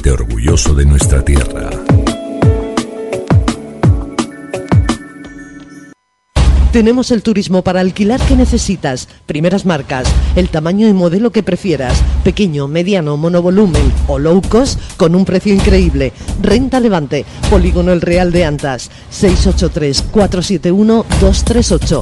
Siéntete orgulloso de nuestra tierra. Tenemos el turismo para alquilar que necesitas, primeras marcas, el tamaño y modelo que prefieras, pequeño, mediano, monovolumen o low cost con un precio increíble. Renta Levante, Polígono El Real de Antas, 683-471-238,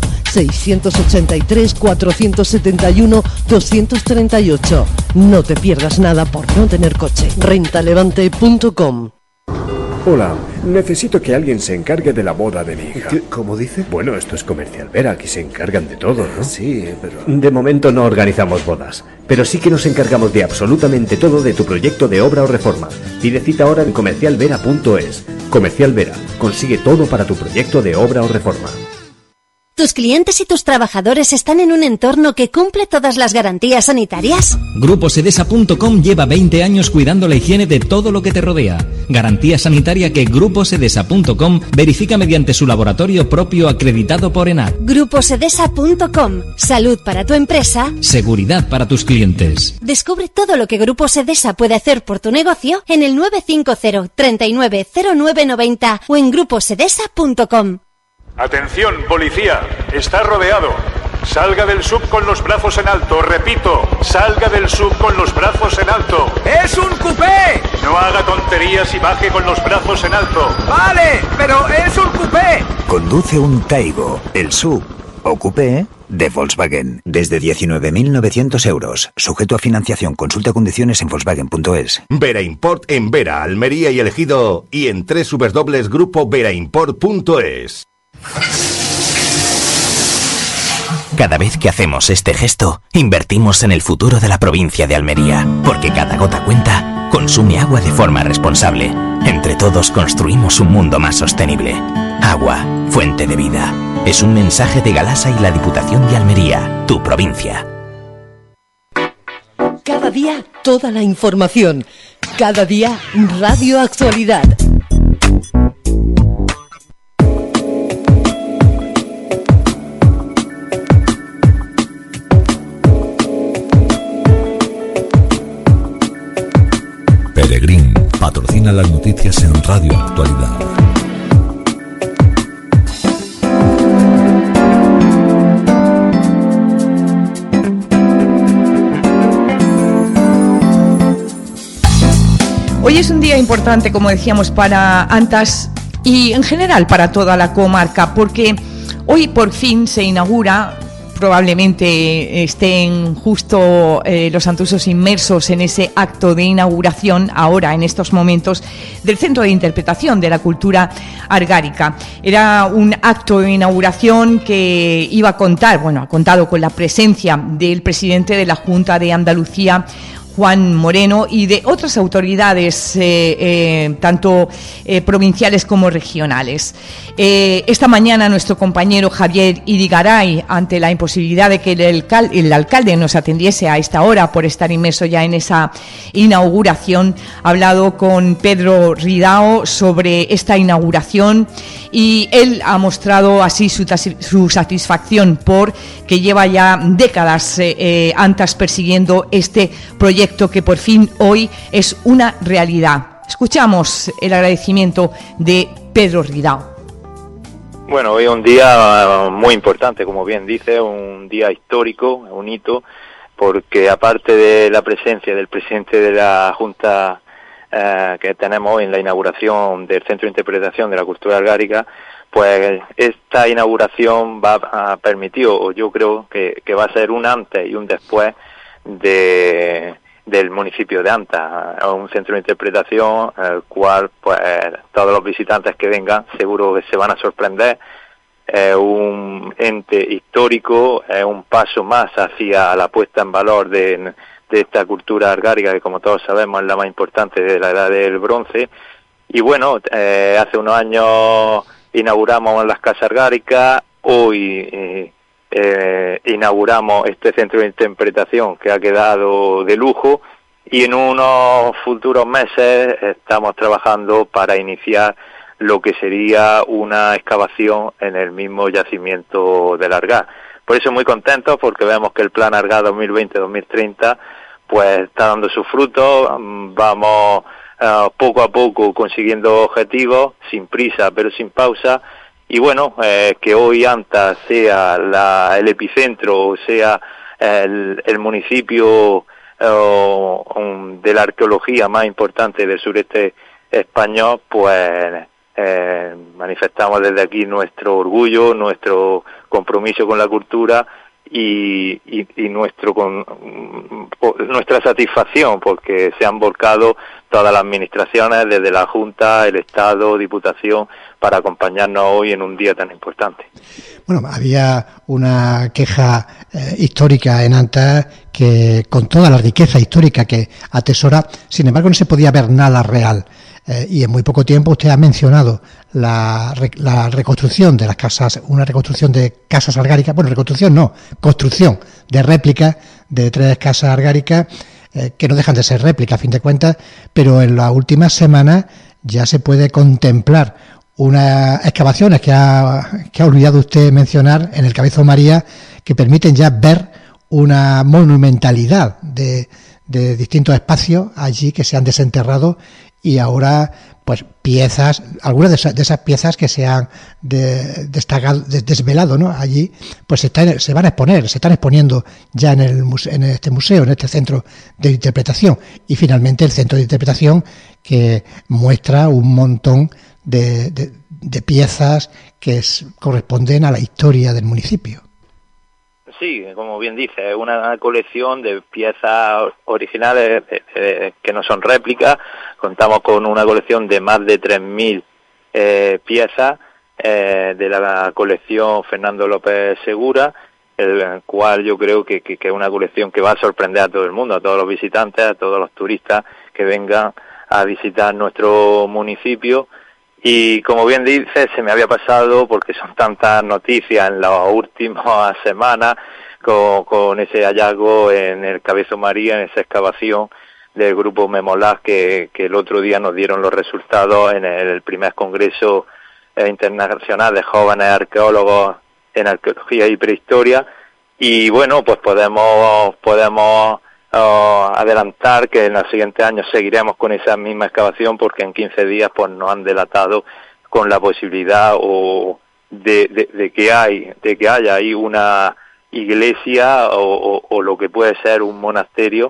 683-471-238. No te pierdas nada por no tener coche. Rentalevante.com. Hola, necesito que alguien se encargue de la boda de mi hija. ¿Cómo dice? Bueno, esto es Comercial Vera, aquí se encargan de todo, ¿no? Sí, pero... De momento no organizamos bodas, pero sí que nos encargamos de absolutamente todo de tu proyecto de obra o reforma. Pide cita ahora en comercialvera.es. Comercial Vera, consigue todo para tu proyecto de obra o reforma. ¿Tus clientes y tus trabajadores están en un entorno que cumple todas las garantías sanitarias? GrupoSedesa.com lleva 20 años cuidando la higiene de todo lo que te rodea. Garantía sanitaria que GrupoSedesa.com verifica mediante su laboratorio propio acreditado por ENAC. GrupoSedesa.com. Salud para tu empresa. Seguridad para tus clientes. Descubre todo lo que Grupo Sedesa puede hacer por tu negocio en el 950 39 09 90 o en GrupoSedesa.com. Atención, policía, está rodeado. Salga del sub con los brazos en alto, repito, salga del sub con los brazos en alto. ¡Es un coupé! No haga tonterías y baje con los brazos en alto. Vale, pero es un coupé. Conduce un Taigo, el sub o coupé de Volkswagen, desde 19.900 euros. Sujeto a financiación. Consulta condiciones en Volkswagen.es. Vera Import en Vera, Almería y El Ejido y en www.grupoveraImport.es. Cada vez que hacemos este gesto, invertimos en el futuro de la provincia de Almería, porque cada gota cuenta. Consume agua de forma responsable. Entre todos construimos un mundo más sostenible. Agua, fuente de vida. Es un mensaje de Galasa y la Diputación de Almería, tu provincia. Cada día, toda la información. Cada día, Radio Actualidad. Peregrín patrocina las noticias en Radio Actualidad. Hoy es un día importante, como decíamos, para Antas y en general para toda la comarca, porque hoy por fin se inaugura, probablemente estén justo los antusos inmersos en ese acto de inauguración, ahora en estos momentos, del Centro de Interpretación de la Cultura Argárica. Era un acto de inauguración que iba a contar, bueno, ha contado con la presencia del presidente de la Junta de Andalucía, Juan Moreno, y de otras autoridades, tanto provinciales como regionales. Esta mañana nuestro compañero Javier Irigaray, ante la imposibilidad de que el alcalde nos atendiese a esta hora por estar inmerso ya en esa inauguración, ha hablado con Pedro Ridao sobre esta inauguración y él ha mostrado así su satisfacción por que lleva ya décadas Antas persiguiendo este proyecto que por fin hoy es una realidad. Escuchamos el agradecimiento de Pedro Ridao. Bueno, hoy es un día muy importante, como bien dice, un día histórico, un hito, porque aparte de la presencia del presidente de la Junta que tenemos hoy en la inauguración del Centro de Interpretación de la Cultura Argárica, pues esta inauguración va a permitir, o yo creo que va a ser un antes y un después del municipio de Antas, un centro de interpretación el cual pues todos los visitantes que vengan seguro que se van a sorprender. Es un ente histórico, es un paso más hacia la puesta en valor de esta cultura argárica, que como todos sabemos es la más importante de la edad del bronce. Y bueno, hace unos años inauguramos las casas argáricas, hoy inauguramos este centro de interpretación que ha quedado de lujo, y en unos futuros meses estamos trabajando para iniciar lo que sería una excavación en el mismo yacimiento del Argá. Por eso muy contentos, porque vemos que el plan Argá 2020-2030 pues está dando sus frutos. Vamos poco a poco consiguiendo objetivos, sin prisa pero sin pausa. Y bueno, que hoy Anta sea el epicentro, o sea el municipio de la arqueología más importante del sureste español, pues manifestamos desde aquí nuestro orgullo, nuestro compromiso con la cultura y nuestra satisfacción, porque se han volcado todas las administraciones, desde la Junta, el Estado, Diputación, para acompañarnos hoy en un día tan importante. Bueno, había una queja histórica en Anta, que con toda la riqueza histórica que atesora, sin embargo no se podía ver nada real. Y en muy poco tiempo usted ha mencionado la reconstrucción de las casas, una reconstrucción de casas argáricas, bueno, reconstrucción no, construcción de réplicas de 3 casas argáricas, que no dejan de ser réplicas a fin de cuentas, pero en las últimas semanas ya se puede contemplar unas excavaciones que ha olvidado usted mencionar en el Cabezo María, que permiten ya ver una monumentalidad de distintos espacios allí que se han desenterrado, y ahora pues piezas, algunas de esas piezas que se han desvelado, ¿no? Allí pues se van a exponer, se están exponiendo ya en este museo, en este centro de interpretación, y finalmente el centro de interpretación, que muestra un montón de piezas que corresponden a la historia del municipio. Sí, como bien dice, es una colección de piezas originales que no son réplicas. Contamos con una colección de más de 3.000 piezas de la colección Fernando López Segura, el cual yo creo que es una colección que va a sorprender a todo el mundo, a todos los visitantes, a todos los turistas que vengan a visitar nuestro municipio. Y como bien dice, se me había pasado, porque son tantas noticias en las últimas semanas, con ese hallazgo en el Cabezo María, en esa excavación del grupo Memolaz, que el otro día nos dieron los resultados en el primer Congreso Internacional de Jóvenes Arqueólogos en Arqueología y Prehistoria. Y bueno, pues podemos adelantar que en los siguientes años seguiremos con esa misma excavación, porque en 15 días pues nos han delatado con la posibilidad de que haya ahí una iglesia o lo que puede ser un monasterio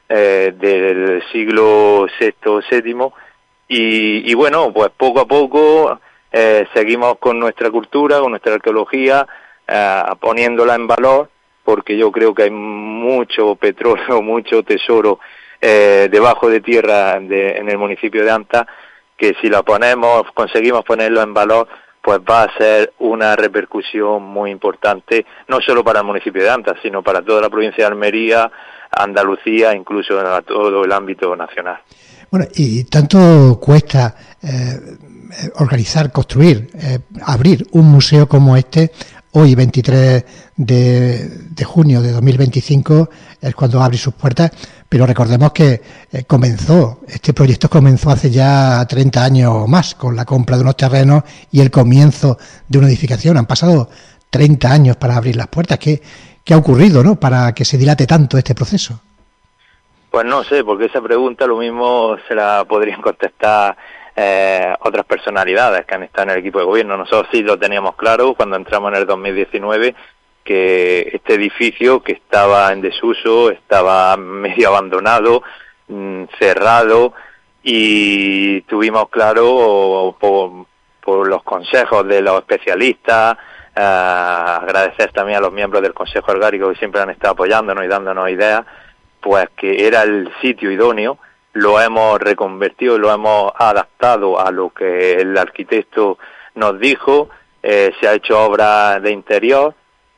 del siglo VI-VII, y bueno, pues poco a poco seguimos con nuestra cultura, con nuestra arqueología, poniéndola en valor, porque yo creo que hay mucho petróleo, mucho tesoro debajo de tierra en el municipio de Anta, que si lo conseguimos ponerlo en valor, pues va a ser una repercusión muy importante, no solo para el municipio de Anta, sino para toda la provincia de Almería, Andalucía, incluso a todo el ámbito nacional. Bueno, y tanto cuesta organizar, construir, abrir un museo como este. Hoy, 23 de junio de 2025, es cuando abre sus puertas, pero recordemos que este proyecto comenzó hace ya 30 años o más, con la compra de unos terrenos y el comienzo de una edificación. Han pasado 30 años para abrir las puertas. ¿Qué ha ocurrido, no, para que se dilate tanto este proceso? Pues no sé, porque esa pregunta lo mismo se la podrían contestar otras personalidades que han estado en el equipo de gobierno. Nosotros sí lo teníamos claro cuando entramos en el 2019, que este edificio, que estaba en desuso, estaba medio abandonado, cerrado, y tuvimos claro por los consejos de los especialistas, agradecer también a los miembros del Consejo Argárico que siempre han estado apoyándonos y dándonos ideas, pues que era el sitio idóneo. Lo hemos reconvertido, lo hemos adaptado a lo que el arquitecto nos dijo, se ha hecho obra de interior,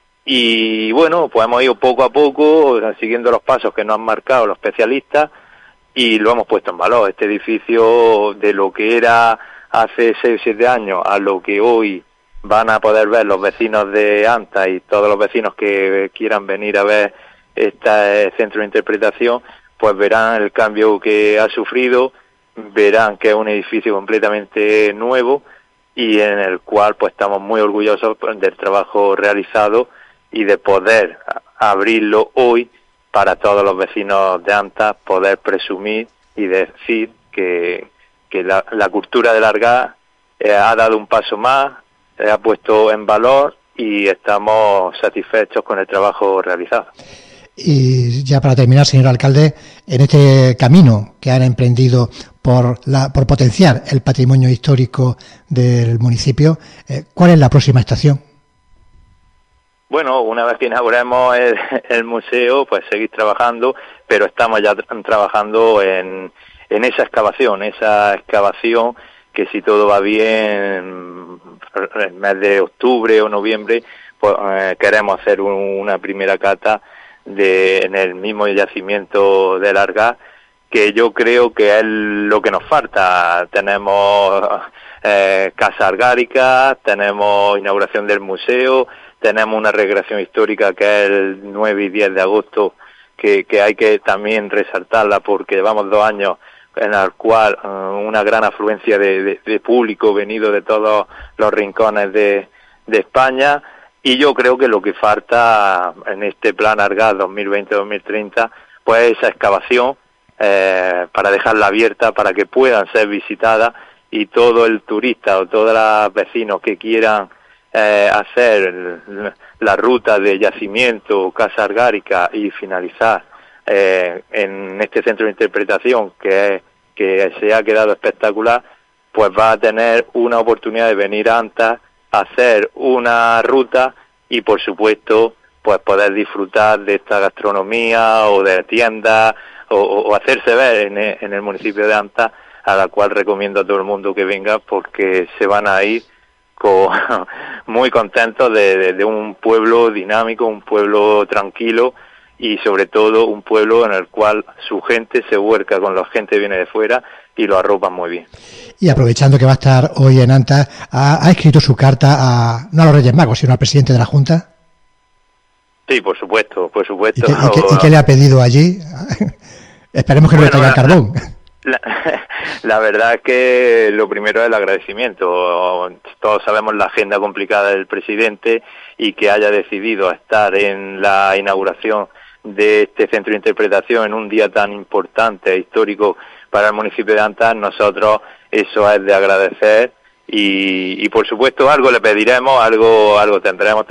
y bueno, pues hemos ido poco a poco siguiendo los pasos que nos han marcado los especialistas, y lo hemos puesto en valor. Este edificio, de lo que era hace 6 o 7 años a lo que hoy van a poder ver los vecinos de Anta y todos los vecinos que quieran venir a ver este centro de interpretación, pues verán el cambio que ha sufrido, verán que es un edificio completamente nuevo, y en el cual pues estamos muy orgullosos del trabajo realizado y de poder abrirlo hoy para todos los vecinos de Anta, poder presumir y decir que la cultura del Argaz ha dado un paso más, ha puesto en valor y estamos satisfechos con el trabajo realizado. Y ya para terminar, señor alcalde, en este camino que han emprendido por potenciar el patrimonio histórico del municipio, ¿cuál es la próxima estación? Bueno, una vez que inauguremos el museo, pues seguir trabajando, pero estamos ya trabajando en esa excavación que si todo va bien, en el mes de octubre o noviembre, pues queremos hacer una primera cata en el mismo yacimiento del Argaz, que yo creo que es lo que nos falta. Tenemos casa argárica, tenemos inauguración del museo, tenemos una recreación histórica que es el 9 y 10 de agosto, que hay que también resaltarla porque llevamos 2 años en el cual una gran afluencia de público venido de todos los rincones de España. Y yo creo que lo que falta en este plan Argaz 2020-2030, pues esa excavación para dejarla abierta, para que puedan ser visitadas y todo el turista o todos los vecinos que quieran hacer la ruta de yacimiento, casa argárica y finalizar en este centro de interpretación que se ha quedado espectacular, pues va a tener una oportunidad de venir a Anta, hacer una ruta y por supuesto pues poder disfrutar de esta gastronomía o de tiendas o hacerse ver en el municipio de Anta, a la cual recomiendo a todo el mundo que venga porque se van a ir muy contentos de un pueblo dinámico, un pueblo tranquilo y sobre todo un pueblo en el cual su gente se vuelca con la gente que viene de fuera y lo arropan muy bien. Y aprovechando que va a estar hoy en Anta, ¿ha escrito su carta no a los Reyes Magos, sino al presidente de la Junta? Sí, por supuesto. ¿Y qué le ha pedido allí? Esperemos que no le traiga carbón. La verdad es que lo primero es el agradecimiento. Todos sabemos la agenda complicada del presidente y que haya decidido estar en la inauguración de este centro de interpretación en un día tan importante e histórico para el municipio de Anta. Nosotros eso es de agradecer y por supuesto algo le pediremos, algo tendremos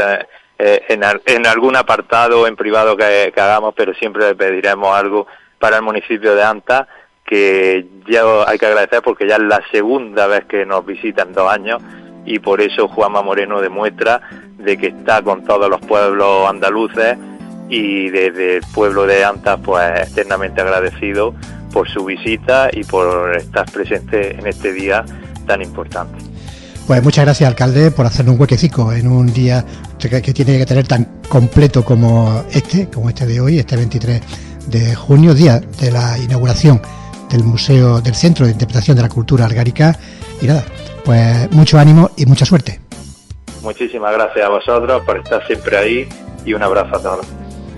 en algún apartado en privado que hagamos, pero siempre le pediremos algo para el municipio de Anta, que ya hay que agradecer porque ya es la segunda vez que nos visita en 2 años y por eso Juanma Moreno demuestra de que está con todos los pueblos andaluces y desde el pueblo de Anta pues eternamente agradecido por su visita y por estar presente en este día tan importante. Pues muchas gracias, alcalde, por hacernos un huequecico en un día que tiene que tener tan completo como este de hoy, este 23 de junio, día de la inauguración del Museo del Centro de Interpretación de la Cultura Argárica. Y nada, pues mucho ánimo y mucha suerte. Muchísimas gracias a vosotros por estar siempre ahí y un abrazo a todos.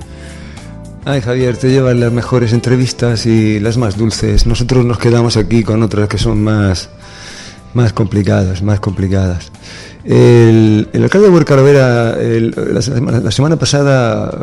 Ay, Javier, te llevan las mejores entrevistas y las más dulces. Nosotros nos quedamos aquí con otras que son más complicadas. El alcalde de Huercalovera la semana pasada,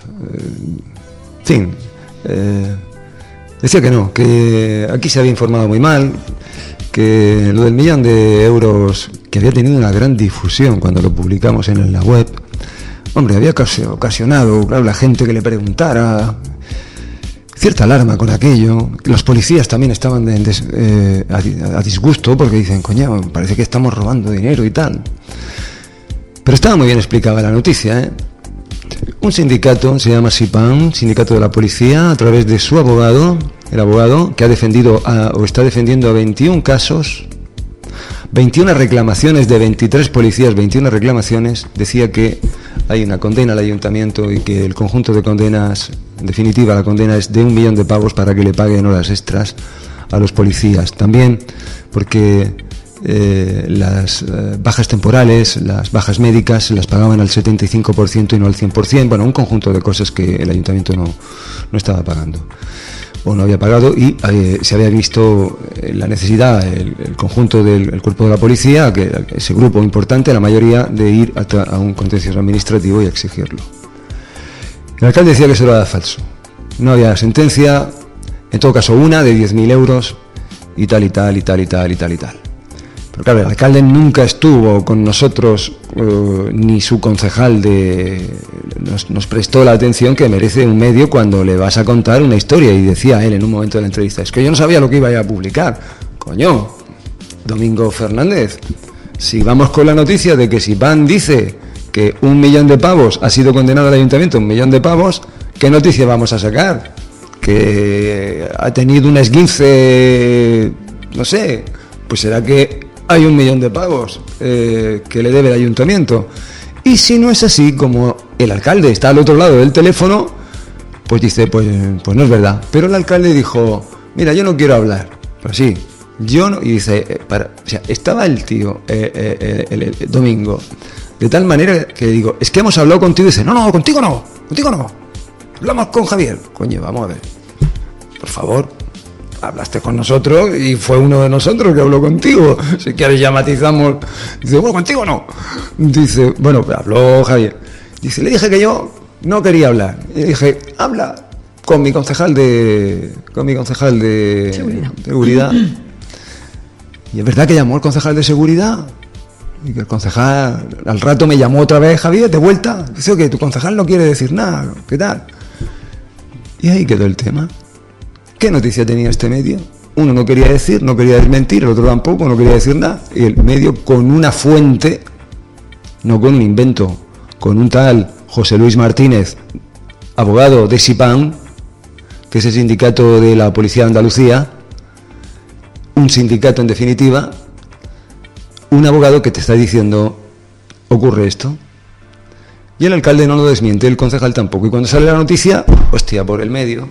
decía que aquí se había informado muy mal, que lo del 1 millón de euros, que había tenido una gran difusión cuando lo publicamos en la web, hombre, había ocasionado, claro, la gente que le preguntara, cierta alarma con aquello. Los policías también estaban a disgusto porque dicen, coño, parece que estamos robando dinero y tal. Pero estaba muy bien explicada la noticia, ¿eh? Un sindicato, se llama SIPAN, Sindicato de la Policía, a través de su abogado, el abogado que ha defendido está defendiendo a 21 casos, 21 reclamaciones de 23 policías, 21 reclamaciones, decía que hay una condena al ayuntamiento y que el conjunto de condenas, en definitiva la condena es de 1 millón de pavos para que le paguen horas extras a los policías. También porque las bajas temporales, las bajas médicas, las pagaban al 75% y no al 100%, bueno, un conjunto de cosas que el ayuntamiento no estaba pagando o no había pagado y se había visto la necesidad, el conjunto del cuerpo de la policía, ese grupo importante, la mayoría, de ir a un contencioso administrativo y exigirlo. El alcalde decía que eso era falso, no había sentencia, en todo caso una de 10.000 euros, y tal y tal y tal y tal y tal y tal. Pero claro, el alcalde nunca estuvo con nosotros, ni su concejal nos prestó la atención que merece un medio cuando le vas a contar una historia. Y decía él en un momento de la entrevista, es que yo no sabía lo que iba a publicar. Coño, Domingo Fernández, si vamos con la noticia de que Sipán dice que 1 millón de pavos ha sido condenado al ayuntamiento, 1 millón de pavos, ¿qué noticia vamos a sacar? Que ha tenido un esguince, no sé, pues será que hay 1 millón de pavos que le debe el ayuntamiento. Y si no es así, como el alcalde está al otro lado del teléfono, pues dice, pues no es verdad. Pero el alcalde dijo, mira, yo no quiero hablar. Pues sí, yo no. Y dice, o sea, estaba el tío, el Domingo, de tal manera que digo, es que hemos hablado contigo. Y dice, no, contigo no. Hablamos con Javier. Coño, vamos a ver. Por favor, hablaste con nosotros y fue uno de nosotros que habló contigo. Si quieres ya matizamos. Dice, bueno, contigo no. Dice, bueno, habló Javier. Dice, le dije que yo no quería hablar. Y le dije, habla con mi concejal de seguridad. Y es verdad que llamó el concejal de seguridad. Y que el concejal al rato me llamó otra vez, Javier, de vuelta. Dice que tu concejal no quiere decir nada. ¿Qué tal? Y ahí quedó el tema. ¿Qué noticia tenía este medio? Uno no quería decir, no quería desmentir, el otro tampoco, no quería decir nada. Y el medio con una fuente, no con un invento, con un tal José Luis Martínez, abogado de SIPAN, que es el sindicato de la Policía de Andalucía, un sindicato en definitiva, un abogado que te está diciendo, ocurre esto. Y el alcalde no lo desmiente, el concejal tampoco. Y cuando sale la noticia, hostia, por el medio.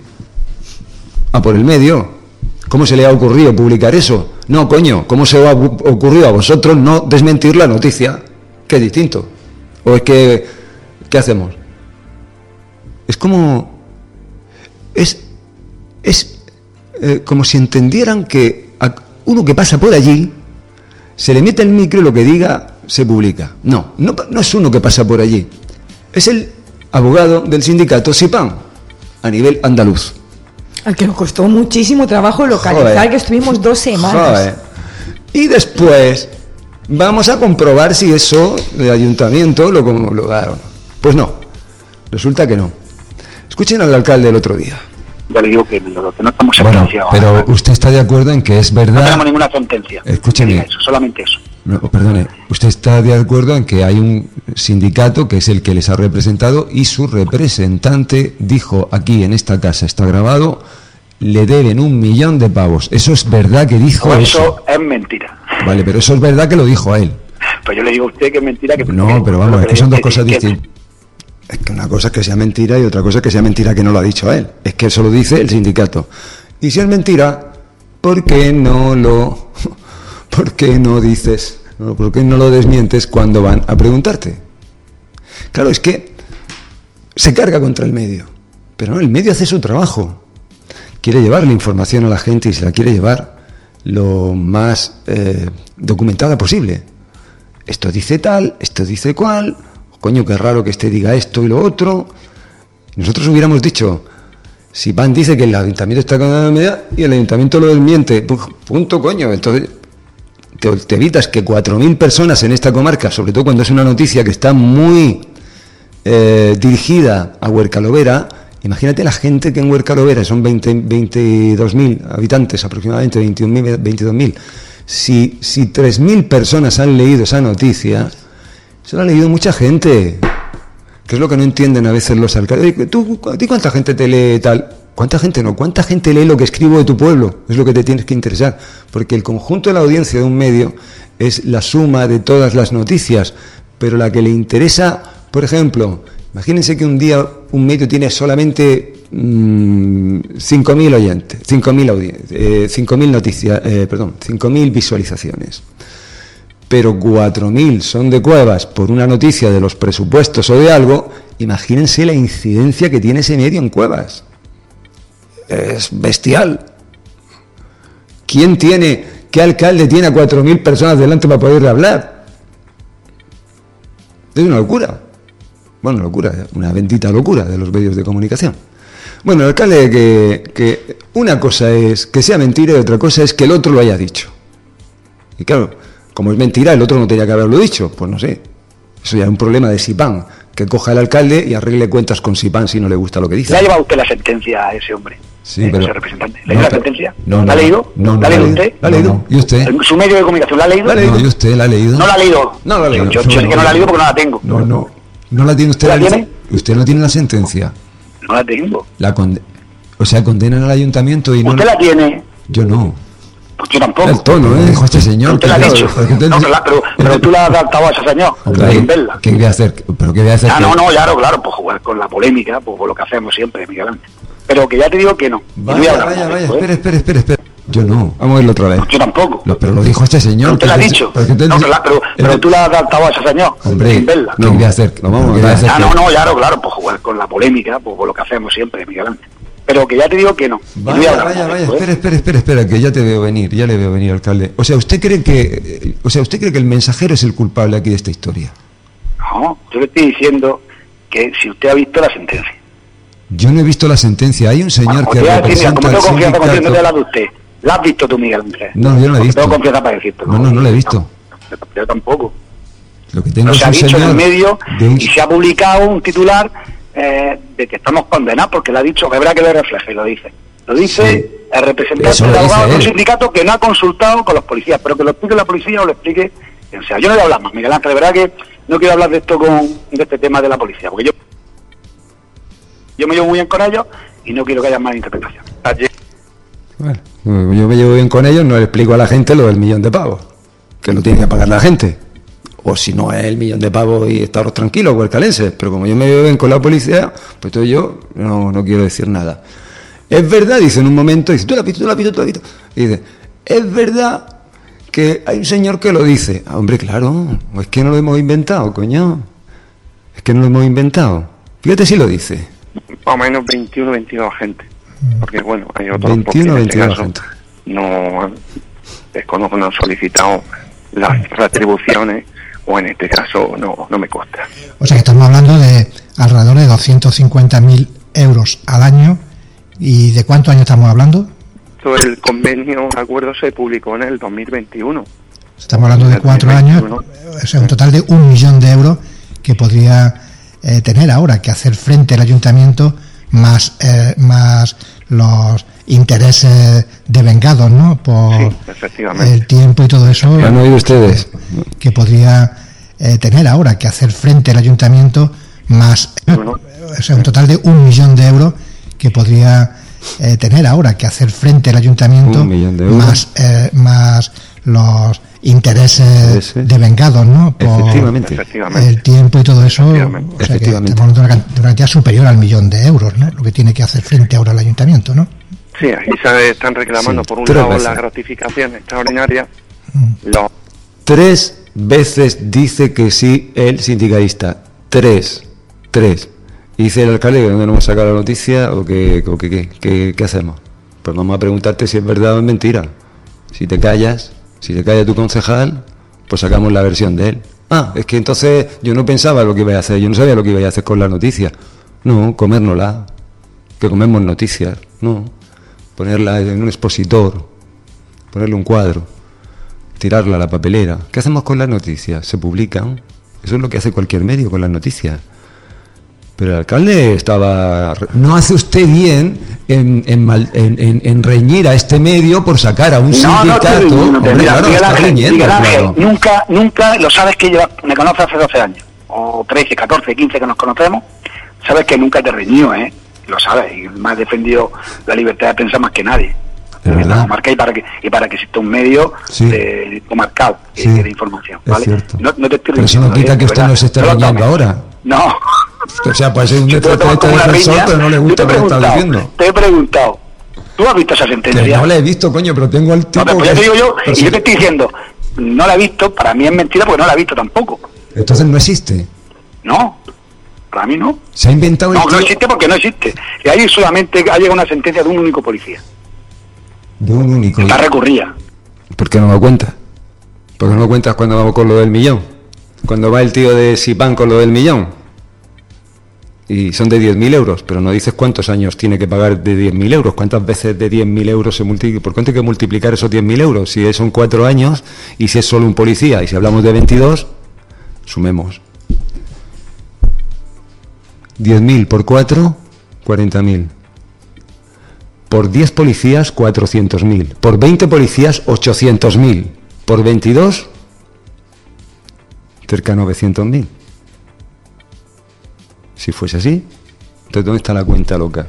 Por el medio. ¿Cómo se le ha ocurrido publicar eso? No, coño, ¿cómo se os ha ocurrido a vosotros no desmentir la noticia? Que es distinto. ¿O es que qué hacemos? Es como... Es como si entendieran que a uno que pasa por allí se le mete el micro y lo que diga se publica. No es uno que pasa por allí. Es el abogado del sindicato SIPAN a nivel andaluz. Al que nos costó muchísimo trabajo localizar, que estuvimos 2 semanas. Y después vamos a comprobar si eso del ayuntamiento lo homologaron. Pues no, resulta que no. Escuchen al alcalde el otro día. Ya le digo que lo que no estamos sentenciados. Pero usted está de acuerdo en que es verdad. No tenemos ninguna sentencia. Escúcheme. Eso, solamente eso. No, perdone, usted está de acuerdo en que hay un sindicato que es el que les ha representado y su representante dijo aquí en esta casa, está grabado, le deben 1 millón de pavos. ¿Eso es verdad que dijo eso? Eso es mentira. Vale, pero eso es verdad que lo dijo a él. Pues yo le digo a usted que es mentira. No, pero vamos, es que son dos cosas distintas. Es que una cosa es que sea mentira y otra cosa es que sea mentira que no lo ha dicho a él. Es que eso lo dice el sindicato. Y si es mentira, ¿por qué no dices, por qué no lo desmientes cuando van a preguntarte? Claro, es que se carga contra el medio. Pero no, el medio hace su trabajo. Quiere llevar la información a la gente y se la quiere llevar lo más documentada posible. Esto dice tal, esto dice cual. Coño, qué raro que este diga esto y lo otro. Nosotros hubiéramos dicho, si Pan dice que el ayuntamiento está con la medida y el ayuntamiento lo desmiente, punto, coño. Entonces te evitas que 4.000 personas en esta comarca, sobre todo cuando es una noticia que está muy dirigida a Huercalovera. Imagínate la gente que en Huercalovera son 22.000 habitantes, aproximadamente 22.000. Si 3.000 personas han leído esa noticia, se lo ha leído mucha gente, que es lo que no entienden a veces los alcaldes. ¿A ti cuánta gente te lee tal? ¿Cuánta gente no? ¿Cuánta gente lee lo que escribo de tu pueblo? Es lo que te tienes que interesar, porque el conjunto de la audiencia de un medio es la suma de todas las noticias, pero la que le interesa, por ejemplo, imagínense que un día un medio tiene solamente 5.000 oyentes, 5.000 noticias, 5.000 visualizaciones. Pero 4.000 son de Cuevas por una noticia de los presupuestos o de algo. Imagínense la incidencia que tiene ese medio en Cuevas. Es bestial. ¿Qué alcalde tiene a 4.000 personas delante para poderle hablar? Es una locura. Bueno, locura, una bendita locura de los medios de comunicación. Bueno, el alcalde, que una cosa es que sea mentira y otra cosa es que el otro lo haya dicho. Y claro, como es mentira, el otro no tenía que haberlo dicho. Pues no sé. Eso ya es un problema de Sipán. Que coja el alcalde y arregle cuentas con Sipán si no le gusta lo que dice. ¿Le ha llevado usted la sentencia a ese hombre? Sí, pero... ese representante. ¿Le ha llevado la sentencia? No, ¿La ha leído? No, ¿La ha leído usted? ¿La ha leído? ¿Y usted? ¿Su medio de comunicación la ha leído? No, ¿y usted la ha leído? ¿No la ha leído? No la ha leído. Yo sé que no la ha leído porque no la tengo. ¿No la tiene usted? ¿La tiene? ¿Usted no tiene la sentencia? No la tengo. O sea, condenan al ayuntamiento y no... ¿Usted la tiene? Yo no. Pues yo tampoco. El tono, dijo este señor. ¿Usted la ha dicho? No, pero tú la has adaptado a ese señor. Sin verla. ¿Qué voy a hacer? ¿Pero qué voy a hacer? No, claro, pues jugar con la polémica, pues lo que hacemos siempre, Miguel Ángel. Pero que ya te digo que no. Vaya, espera. Yo no. Vamos a verlo otra vez. Yo tampoco. Pero lo dijo este señor. ¿Usted la ha dicho? Pero tú la has adaptado a ese señor. Hombre, sin verla. ¿qué voy a hacer? Claro, pues jugar con la polémica, pues lo que hacemos siempre, Miguel Ángel. Pero que ya te digo que no. Vaya, espera, que ya te veo venir, ya le veo venir, alcalde. O sea, ¿usted cree que el mensajero es el culpable aquí de esta historia? No, yo le estoy diciendo que si usted ha visto la sentencia. Yo no he visto la sentencia. Hay un señor que representa como tengo confianza sindicato... no te habla de usted. ¿La has visto tú, Miguel Ángel? No, yo no la he visto. Tengo confianza para decirte. No la he visto. Yo tampoco. Lo que tengo no es se ha un dicho señor en el medio y se ha publicado un titular de que estamos condenados, porque lo ha dicho, que habrá que lo refleje, y lo dice. Lo dice el representante del abogado de un sindicato que no ha consultado con los policías, pero que lo explique la policía o lo explique quien sea. Yo no voy a hablar más, Miguel Ángel, de verdad que no quiero hablar de esto de este tema de la policía, porque yo me llevo muy bien con ellos y no quiero que haya más interpretación. Bueno, yo me llevo bien con ellos, no le explico a la gente lo del 1.000.000 de pavos, que lo tiene que pagar la gente. O si no es el 1.000.000 de pavos y estaros tranquilos, huercalenses. Pero como yo me llevo bien con la policía, pues entonces yo no quiero decir nada. Es verdad, dice en un momento, dice, tú la has visto. Y dice, es verdad que hay un señor que lo dice. Ah, hombre, claro, es que no lo hemos inventado, coño. Es que no lo hemos inventado. Fíjate si lo dice. Más o menos 21 22 agentes. Porque bueno, hay otros 21 22 agentes. No desconozco, no han solicitado las retribuciones, o en este caso no me consta. O sea que estamos hablando de alrededor de 250.000 euros al año. ¿Y de cuántos años estamos hablando? El convenio, de acuerdo, se publicó en el 2021. Estamos hablando de 4 años, o sea, un total de 1 millón de euros que podría tener ahora que hacer frente al ayuntamiento, más los intereses devengados, ¿no? Por el tiempo y todo eso. ¿Han oído ustedes? Que podría tener ahora que hacer frente al ayuntamiento, más o sea, un total de 1 millón de euros que podría tener ahora que hacer frente al ayuntamiento, más los intereses devengados, ¿no? Por el tiempo y todo eso. O sea, que estamos hablando de una cantidad superior al 1 millón de euros, ¿no? Lo que tiene que hacer frente ahora al ayuntamiento, ¿no? Sí, aquí se están reclamando por un lado la gratificación extraordinaria. 3 veces dice que sí el sindicalista. 3. Y dice el alcalde que no hemos sacado la noticia o ¿qué hacemos? Pues vamos a preguntarte si es verdad o es mentira. Si te callas tu concejal, pues sacamos la versión de él. Ah, es que entonces yo no pensaba lo que iba a hacer, yo no sabía lo que iba a hacer con la noticia. No, comérnosla, que comemos noticias, no. Ponerla en un expositor, ponerle un cuadro, tirarla a la papelera. ¿Qué hacemos con las noticias? Se publican. Eso es lo que hace cualquier medio con las noticias. Pero el alcalde no hace usted bien en reñir a este medio por sacar a un sindicato. Nunca, lo sabes que me conoces hace 12 años, o 13, 14, 15 que nos conocemos, sabes que nunca te reñido, lo sabes, y me has defendido la libertad de pensar más que nadie. Y para que exista un medio comarcado de información, ¿vale? No te estoy pero eso no quita que usted no se esté reñando ahora. No. O sea, puede ser un defensor, pero no le gusta lo que está diciendo. Te he preguntado, ¿tú has visto esa sentencia? Que no la he visto, coño, pero tengo el tipo... No, pues ya te digo yo, y yo te estoy diciendo, no la he visto, para mí es mentira porque no la he visto tampoco. Entonces no existe. No, para mí no. Se ha inventado... No existe porque no existe. Y ahí solamente ha llegado una sentencia de un único policía. De un único. Está recurrida. ¿Por qué no lo cuentas? ¿Por qué no lo cuentas cuando vamos con lo del 1.000.000? Cuando va el tío de Sipán con lo del 1.000.000. y son de 10.000 euros, pero no dices cuántos años tiene que pagar de 10.000 euros, cuántas veces de 10.000 euros se multiplica, por cuánto hay que multiplicar esos 10.000 euros, si son 4 años y si es solo un policía, y si hablamos de 22, sumemos. 10.000 por 4, 40.000. Por 10 policías, 400.000. Por 20 policías, 800.000. Por 22, cerca de 900.000. Si fuese así, entonces ¿dónde está la cuenta loca?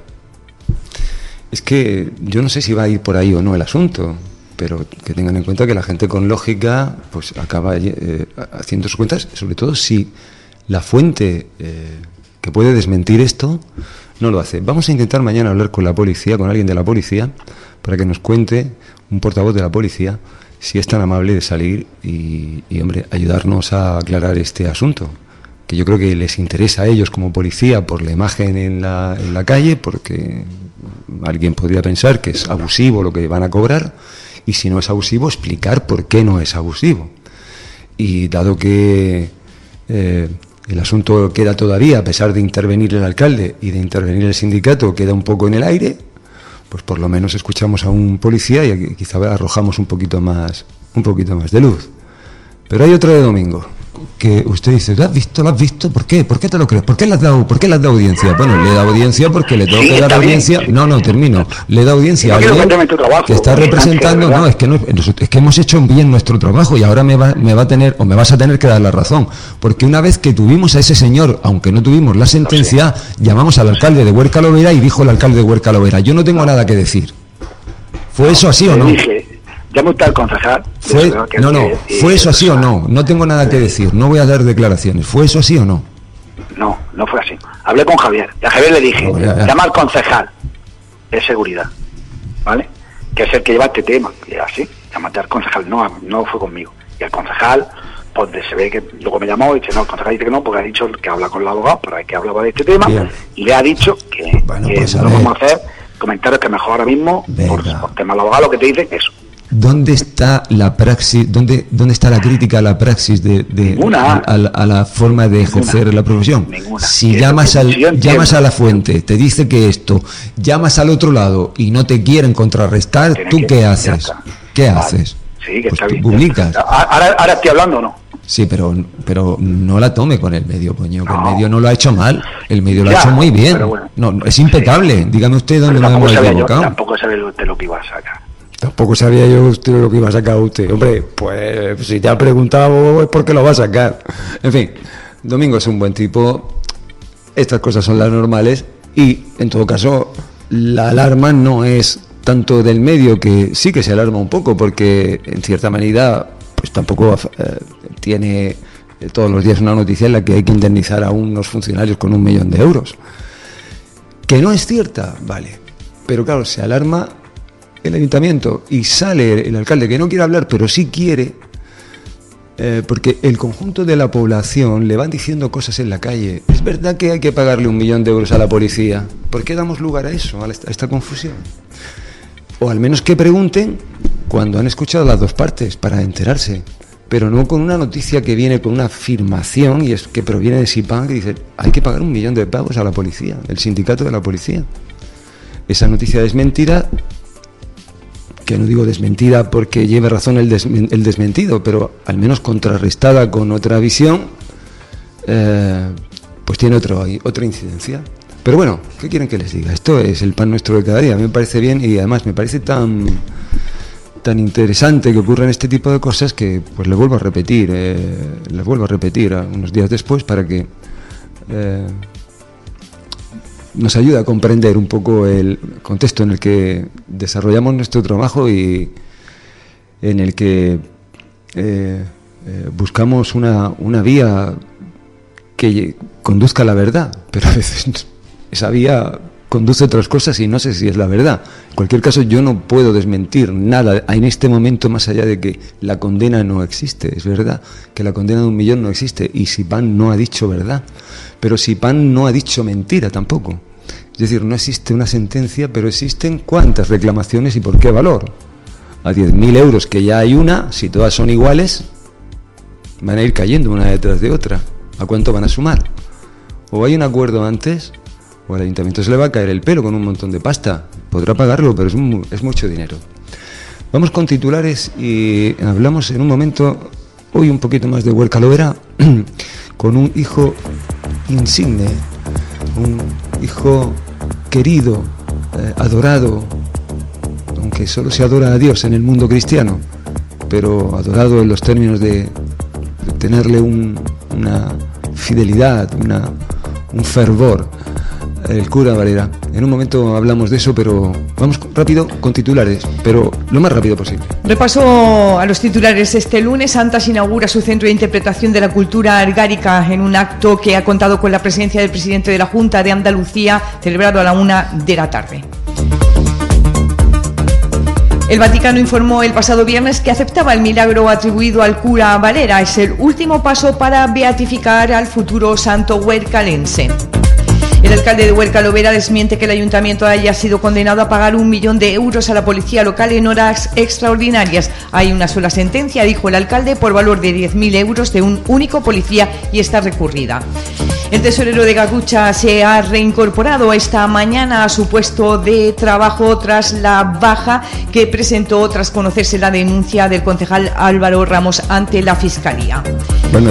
Es que yo no sé si va a ir por ahí o no el asunto, pero que tengan en cuenta que la gente con lógica pues acaba haciendo sus cuentas, sobre todo si la fuente que puede desmentir esto no lo hace. Vamos a intentar mañana hablar con la policía, con alguien de la policía, para que nos cuente, un portavoz de la policía, si es tan amable de salir y hombre, ayudarnos a aclarar este asunto, que yo creo que les interesa a ellos como policía por la imagen en la calle, porque alguien podría pensar que es abusivo lo que van a cobrar, y si no es abusivo, explicar por qué no es abusivo. Y dado que el asunto queda todavía, a pesar de intervenir el alcalde y de intervenir el sindicato, queda un poco en el aire, pues por lo menos escuchamos a un policía y quizá arrojamos un poquito más de luz. Pero hay otro de domingo, que usted dice, ¿lo has visto? ¿Lo has visto? ¿Por qué? ¿Por qué te lo crees? ¿Por qué le has dado audiencia? Bueno, le he dado audiencia porque le tengo que dar audiencia. No, termino. Le he dado audiencia a alguien que está representando. No, es que hemos hecho bien nuestro trabajo y ahora me vas a tener que dar la razón. Porque una vez que tuvimos a ese señor, aunque no tuvimos la sentencia, llamamos al alcalde de Huércal Overa y dijo el alcalde de Huércal Overa, yo no tengo nada que decir. ¿Fue eso así o no? Llama usted al concejal. ¿Fue eso así o no? No tengo nada que decir, no voy a dar declaraciones. ¿Fue eso así o no? No fue así. Hablé con Javier, y a Javier le dije, llama al concejal de seguridad, ¿vale? Que es el que lleva este tema. Y así, llámate al concejal, no fue conmigo. Y el concejal, pues se ve que luego me llamó y dice, no, el concejal dice que no, porque ha dicho que habla con el abogado, para que hablaba de este tema, y le ha dicho que pues, no vamos a hacer comentarios que mejor ahora mismo, por tema del abogado, lo que te dicen es eso. ¿Dónde está la praxis? ¿Dónde está la crítica a la praxis a la forma de ejercer la profesión? Si llamas a la fuente, te dice que esto, llamas al otro lado y no te quieren contrarrestar, ¿tú qué haces? ¿Qué haces? Sí, que pues está bien. Publicas. Ahora estoy hablando o no. Sí, pero no la tome con el medio, coño, que el medio no lo ha hecho mal, el medio lo ha hecho muy bien. Bueno, no, es impecable. Sí. Dígame usted dónde nos hemos equivocado. Tampoco sabía usted lo que iba a sacar. Tampoco sabía yo usted lo que iba a sacar usted. Hombre, pues si te ha preguntado es porque lo va a sacar. En fin, Domingo es un buen tipo. Estas cosas son las normales y, en todo caso, la alarma no es tanto del medio, que sí que se alarma un poco, porque en cierta medida pues tampoco tiene todos los días una noticia en la que hay que indemnizar a unos funcionarios con 1 millón de euros. Que no es cierta, vale. Pero claro, se alarma el ayuntamiento y sale el alcalde, que no quiere hablar, pero sí quiere, porque el conjunto de la población le van diciendo cosas en la calle. Es verdad que hay que pagarle 1 millón de euros a la policía. ¿Por qué damos lugar a eso, a esta confusión? O al menos que pregunten cuando han escuchado las dos partes, para enterarse, pero no con una noticia que viene con una afirmación, y es que proviene de SIPAN, que dice, hay que pagar 1 millón de pavos a la policía, el sindicato de la policía. Esa noticia desmentida, que no digo desmentida porque lleve razón el desmentido, pero al menos contrarrestada con otra visión, pues tiene otra incidencia. Pero bueno, ¿qué quieren que les diga? Esto es el pan nuestro de cada día. A mí me parece bien y además me parece tan interesante que ocurran este tipo de cosas que pues les vuelvo a repetir unos días después para que nos ayude a comprender un poco el contexto en el que desarrollamos nuestro trabajo y en el que buscamos una vía que conduzca a la verdad, pero a veces esa vía conduce a otras cosas y no sé si es la verdad. En cualquier caso, yo no puedo desmentir nada en este momento más allá de que la condena no existe. Es verdad que la condena de 1 millón no existe y SIPAN no ha dicho verdad, pero SIPAN no ha dicho mentira tampoco. Es decir, no existe una sentencia, pero existen cuántas reclamaciones y por qué valor. A 10.000 euros, que ya hay una, si todas son iguales, van a ir cayendo una detrás de otra. ¿A cuánto van a sumar? o hay un acuerdo antes, o al ayuntamiento se le va a caer el pelo con un montón de pasta. Podrá pagarlo, pero es mucho dinero. Vamos con titulares y hablamos en un momento, hoy un poquito más de Huerca Lovera, con un hijo insigne, un hijo querido, adorado, aunque solo se adora a Dios en el mundo cristiano, pero adorado en los términos de tenerle una fidelidad, un fervor, el cura Valera. En un momento hablamos de eso, pero vamos rápido con titulares, pero lo más rápido posible. Repaso a los titulares. Este lunes Antas inaugura su centro de interpretación de la cultura argárica en un acto que ha contado con la presencia del presidente de la Junta de Andalucía, celebrado a la 1:00 p.m. El Vaticano informó el pasado viernes que aceptaba el milagro atribuido al cura Valera. Es el último paso para beatificar al futuro santo huercalense. El alcalde de Huerca Lovera desmiente que el ayuntamiento haya sido condenado a pagar 1 millón de euros a la policía local en horas extraordinarias. Hay una sola sentencia, dijo el alcalde, por valor de 10.000 euros de un único policía y está recurrida. El tesorero de Garrucha se ha reincorporado esta mañana a su puesto de trabajo tras la baja que presentó tras conocerse la denuncia del concejal Álvaro Ramos ante la Fiscalía. Bueno,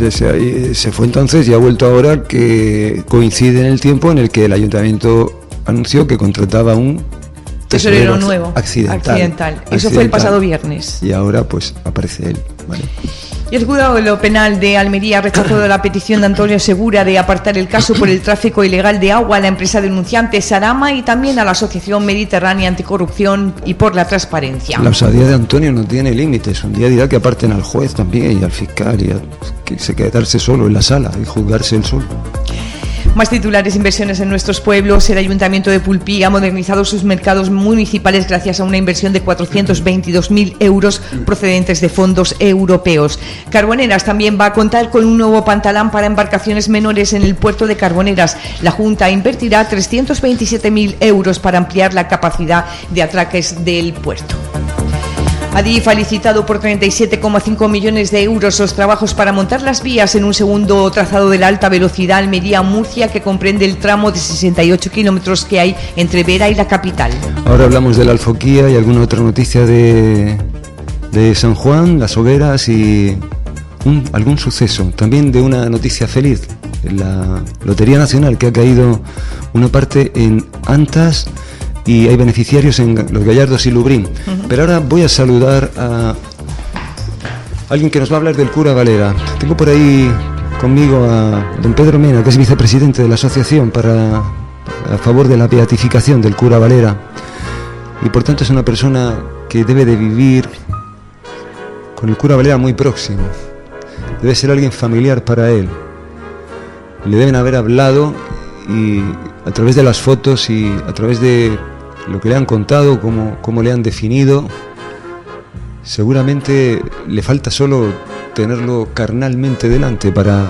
se fue entonces y ha vuelto ahora, que coincide en el tiempo en el que el ayuntamiento anunció que contrataba un tesorero nuevo, accidental. Eso fue el pasado viernes. Y ahora pues aparece él. Vale. Y el juzgado de lo penal de Almería rechazó la petición de Antonio Segura de apartar el caso por el tráfico ilegal de agua a la empresa denunciante Sarama y también a la Asociación Mediterránea Anticorrupción y por la transparencia. La osadía de Antonio no tiene límites. Un día dirá que aparten al juez también y al fiscal y que se quedarse solo en la sala y juzgarse él solo. Más titulares: inversiones en nuestros pueblos. El Ayuntamiento de Pulpí ha modernizado sus mercados municipales gracias a una inversión de 422.000 euros procedentes de fondos europeos. Carboneras también va a contar con un nuevo pantalán para embarcaciones menores en el puerto de Carboneras. La Junta invertirá 327.000 euros para ampliar la capacidad de atraques del puerto. Adif ha licitado por 37,5 millones de euros los trabajos para montar las vías en un segundo trazado de la alta velocidad Almería-Murcia, que comprende el tramo de 68 kilómetros que hay entre Vera y la capital. Ahora hablamos de la Alfoquía y alguna otra noticia de San Juan, las hogueras y algún suceso. También de una noticia feliz, la Lotería Nacional, que ha caído una parte en Antas y hay beneficiarios en Los Gallardos y Lubrín. Pero ahora voy a saludar a alguien que nos va a hablar del cura Valera. Tengo por ahí conmigo a don Pedro Mena, que es vicepresidente de la asociación a favor de la beatificación del cura Valera, y por tanto es una persona que debe de vivir con el cura Valera muy próximo. Debe ser alguien familiar para él. Le deben haber hablado, y a través de las fotos y a través de lo que le han contado, cómo le han definido, seguramente le falta solo tenerlo carnalmente delante para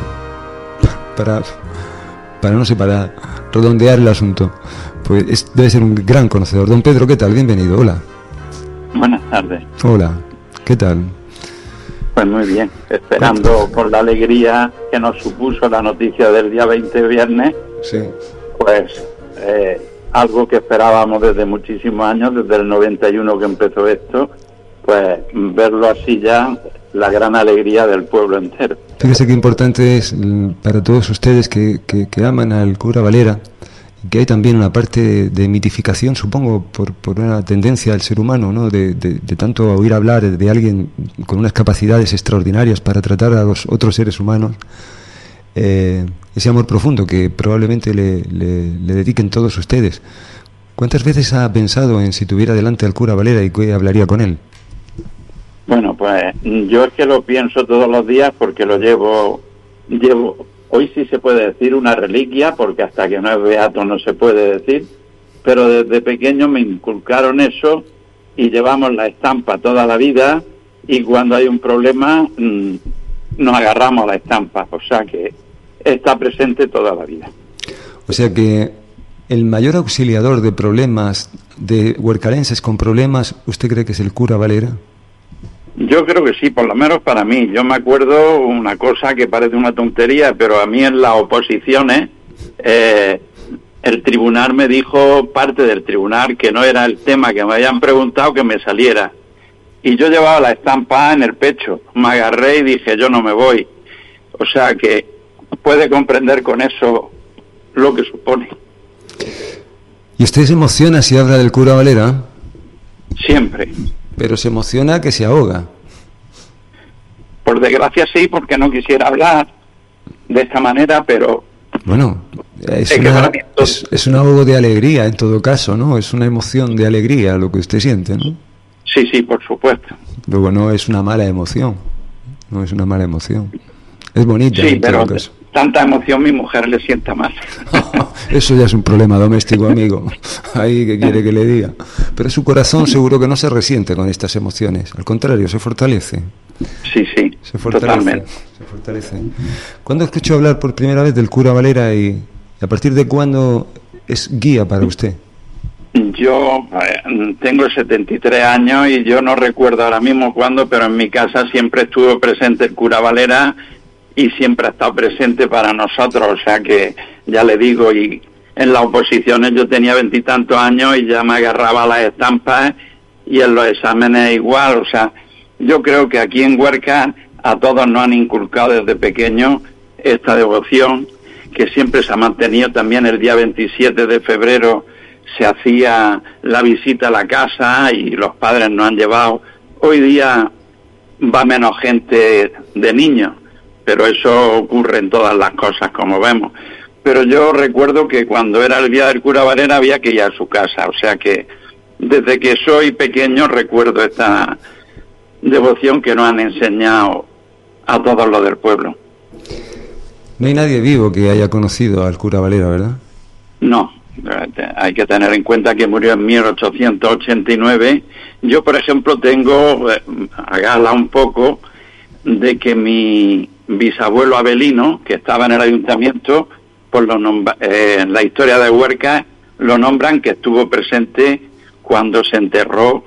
redondear el asunto. Pues debe ser un gran conocedor. Don Pedro, ¿qué tal? Bienvenido. Hola. Buenas tardes. Hola, ¿qué tal? Pues muy bien, esperando por la alegría que nos supuso la noticia del día 20 viernes. Sí. Pues algo que esperábamos desde muchísimos años, desde el 91 que empezó esto, pues verlo así ya, la gran alegría del pueblo entero. Fíjese qué importante es para todos ustedes que aman al cura Valera, que hay también una parte de mitificación, supongo, por una tendencia del ser humano, ¿no? De tanto oír hablar de alguien con unas capacidades extraordinarias para tratar a los otros seres humanos. Ese amor profundo que probablemente le dediquen todos ustedes. ¿Cuántas veces ha pensado en si tuviera delante al cura Valera y qué hablaría con él? Bueno, pues yo es que lo pienso todos los días porque lo llevo, hoy sí se puede decir una reliquia, porque hasta que no es beato no se puede decir, pero desde pequeño me inculcaron eso y llevamos la estampa toda la vida, y cuando hay un problema nos agarramos a la estampa, o sea que está presente toda la vida. O sea que el mayor auxiliador de problemas, de huercalenses con problemas, ¿usted cree que es el cura Valera? Yo creo que sí, por lo menos para mí. Yo me acuerdo una cosa que parece una tontería, pero a mí en las oposiciones, el tribunal me dijo, parte del tribunal, que no era el tema que me habían preguntado, que me saliera. Y yo llevaba la estampa en el pecho, me agarré y dije, yo no me voy. O sea que puede comprender con eso lo que supone. ¿Y usted se emociona si habla del cura Valera? Siempre. Pero se emociona que se ahoga. Por desgracia sí, porque no quisiera hablar de esta manera, pero... Bueno, es un ahogo de alegría en todo caso, ¿no? Es una emoción de alegría lo que usted siente, ¿no? Sí, sí, por supuesto. Luego no es una mala emoción, no es una mala emoción. Es bonita. Sí, pero tanta emoción mi mujer le sienta mal. Eso ya es un problema doméstico, amigo. Ahí que quiere que le diga. Pero su corazón seguro que no se resiente con estas emociones. Al contrario, se fortalece. Sí, sí, se fortalece, totalmente. Se fortalece. ¿Cuándo escuchó hablar por primera vez del cura Valera y a partir de cuándo es guía para usted? Yo tengo 73 años y yo no recuerdo ahora mismo cuándo, pero en mi casa siempre estuvo presente el cura Valera y siempre ha estado presente para nosotros, o sea que ya le digo, y en las oposiciones yo tenía 20 y tantos años y ya me agarraba las estampas y en los exámenes igual, o sea, yo creo que aquí en Huerca a todos nos han inculcado desde pequeños esta devoción que siempre se ha mantenido. También el día 27 de febrero se hacía la visita a la casa y los padres nos han llevado. Hoy día va menos gente de niños, pero eso ocurre en todas las cosas, como vemos. Pero yo recuerdo que cuando era el día del cura Valera había que ir a su casa, o sea que desde que soy pequeño recuerdo esta devoción que nos han enseñado a todos los del pueblo. No hay nadie vivo que haya conocido al cura Valera, ¿verdad? No, hay que tener en cuenta que murió en 1889. Yo, por ejemplo, tengo a gala un poco de que mi bisabuelo Abelino, que estaba en el ayuntamiento, pues en la historia de Huerca lo nombran que estuvo presente cuando se enterró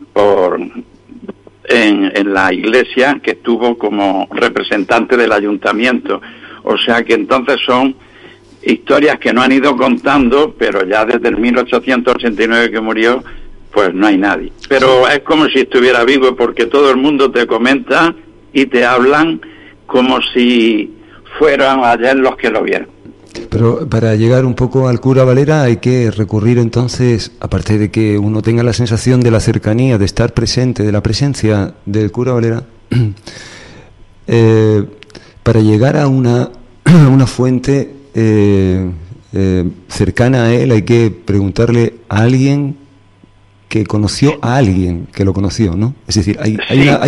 en la iglesia, que estuvo como representante del ayuntamiento. O sea que entonces son historias que no han ido contando, pero ya desde el 1889 que murió, pues no hay nadie. Pero es como si estuviera vivo, porque todo el mundo te comenta y te hablan como si fueran ayer los que lo vieron. Pero para llegar un poco al cura Valera hay que recurrir entonces, aparte de que uno tenga la sensación de la cercanía, de estar presente, de la presencia del cura Valera, para llegar a una fuente cercana a él hay que preguntarle a alguien que conoció a alguien que lo conoció, ¿no? Es decir, hay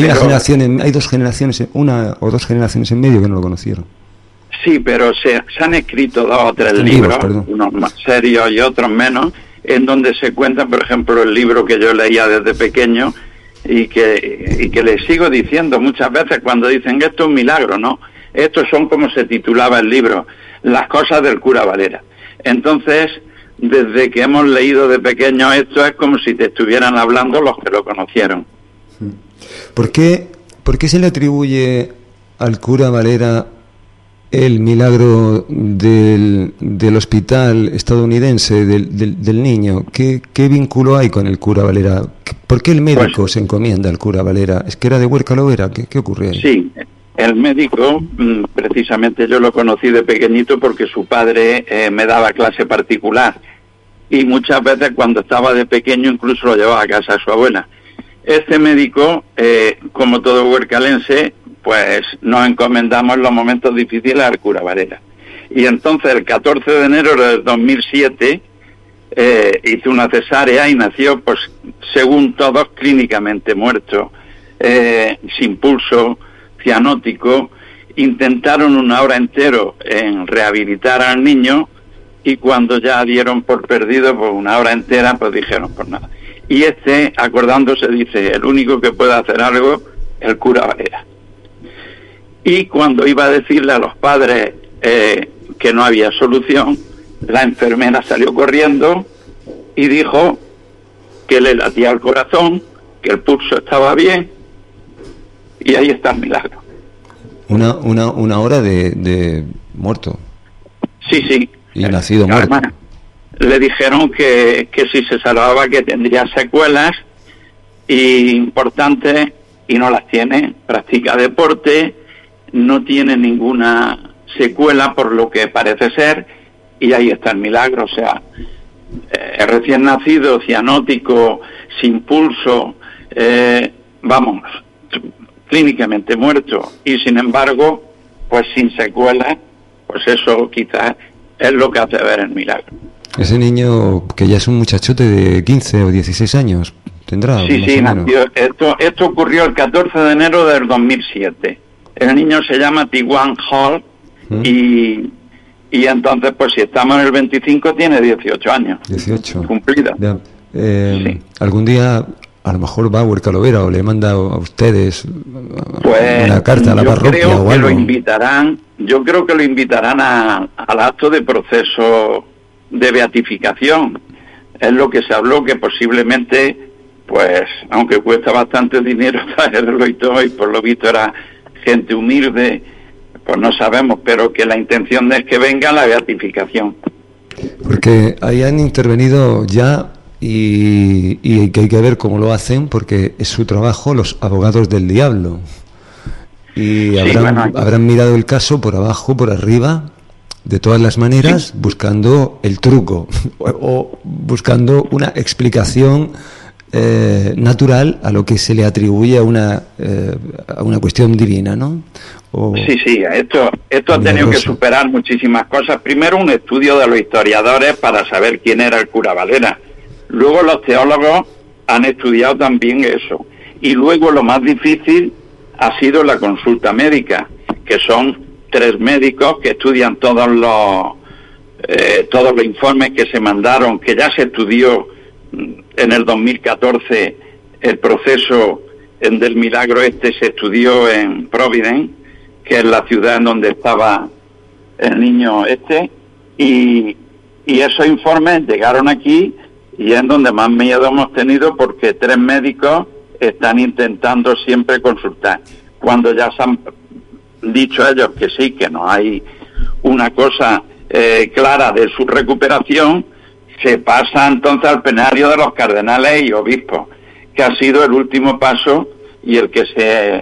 dos generaciones, una o dos generaciones en medio que no lo conocieron. Sí, pero se han escrito 2 o 3 libros, unos más serios y otros menos, en donde se cuenta, por ejemplo, el libro que yo leía desde pequeño y que le sigo diciendo muchas veces cuando dicen esto es un milagro, ¿no? Estos son, como se titulaba el libro, las cosas del cura Valera. Entonces, desde que hemos leído de pequeños esto es como si te estuvieran hablando los que lo conocieron. ¿Por qué se le atribuye al cura Valera el milagro del hospital estadounidense del niño? ¿Qué vínculo hay con el cura Valera? ¿Por qué el médico se encomienda al cura Valera? ¿Es que era de Huerca Lovera? ¿Qué ocurre ahí? Sí, el médico, precisamente yo lo conocí de pequeñito porque su padre me daba clase particular y muchas veces cuando estaba de pequeño incluso lo llevaba a casa de su abuela. Este médico, como todo huercalense, pues nos encomendamos en los momentos difíciles al cura Valera. Y entonces el 14 de enero del 2007 hizo una cesárea y nació, pues según todos, clínicamente muerto, sin pulso, cianótico. Intentaron 1 hora entero en rehabilitar al niño y cuando ya dieron por perdido, pues 1 hora entera, pues dijeron, pues nada. Y acordándose, dice, el único que puede hacer algo, el cura Valera. Y cuando iba a decirle a los padres que no había solución, la enfermera salió corriendo y dijo que le latía el corazón, que el pulso estaba bien, y ahí está el milagro. Una hora de muerto. Sí, sí. Y nacido muerto. Además, le dijeron que si se salvaba que tendría secuelas importantes y no las tiene. Practica deporte, no tiene ninguna secuela por lo que parece ser, y ahí está el milagro. O sea, recién nacido, cianótico, sin pulso, vamos, clínicamente muerto, y sin embargo, pues sin secuelas, pues eso quizás es lo que hace ver el milagro. Ese niño, que ya es un muchachote de 15 o 16 años, tendrá. Sí, nació. Esto ocurrió el 14 de enero del 2007. El niño se llama Tiwan Hall y entonces, pues si estamos en el 25, tiene 18 años. 18. Cumplida. Sí. Algún día, a lo mejor va a Huercalovera o le manda a ustedes una carta a la parroquia o algo. Yo creo que lo invitarán al acto de proceso de beatificación. Es lo que se habló, que posiblemente, pues, aunque cuesta bastante dinero traerlo y todo, y por lo visto era gente humilde, pues no sabemos, pero que la intención es que venga la beatificación. Porque ahí han intervenido ya y que hay que ver cómo lo hacen, porque es su trabajo los abogados del diablo. Y habrán mirado el caso por abajo, por arriba, de todas las maneras, buscando el truco o buscando una explicación natural a lo que se le atribuye a una cuestión divina, ¿no? Sí, esto ha tenido que superar muchísimas cosas. Primero, un estudio de los historiadores para saber quién era el cura Valera. Luego los teólogos han estudiado también eso. Y luego lo más difícil ha sido la consulta médica, que son 3 médicos que estudian todos los informes que se mandaron, que ya se estudió en el 2014 el proceso del milagro. Se estudió en Providence, que es la ciudad en donde estaba el niño y esos informes llegaron aquí, y es donde más miedo hemos tenido, porque 3 médicos están intentando siempre consultar. Cuando ya se han dicho ellos que sí, que no hay una cosa clara de su recuperación, se pasa entonces al plenario de los cardenales y obispos, que ha sido el último paso, y el que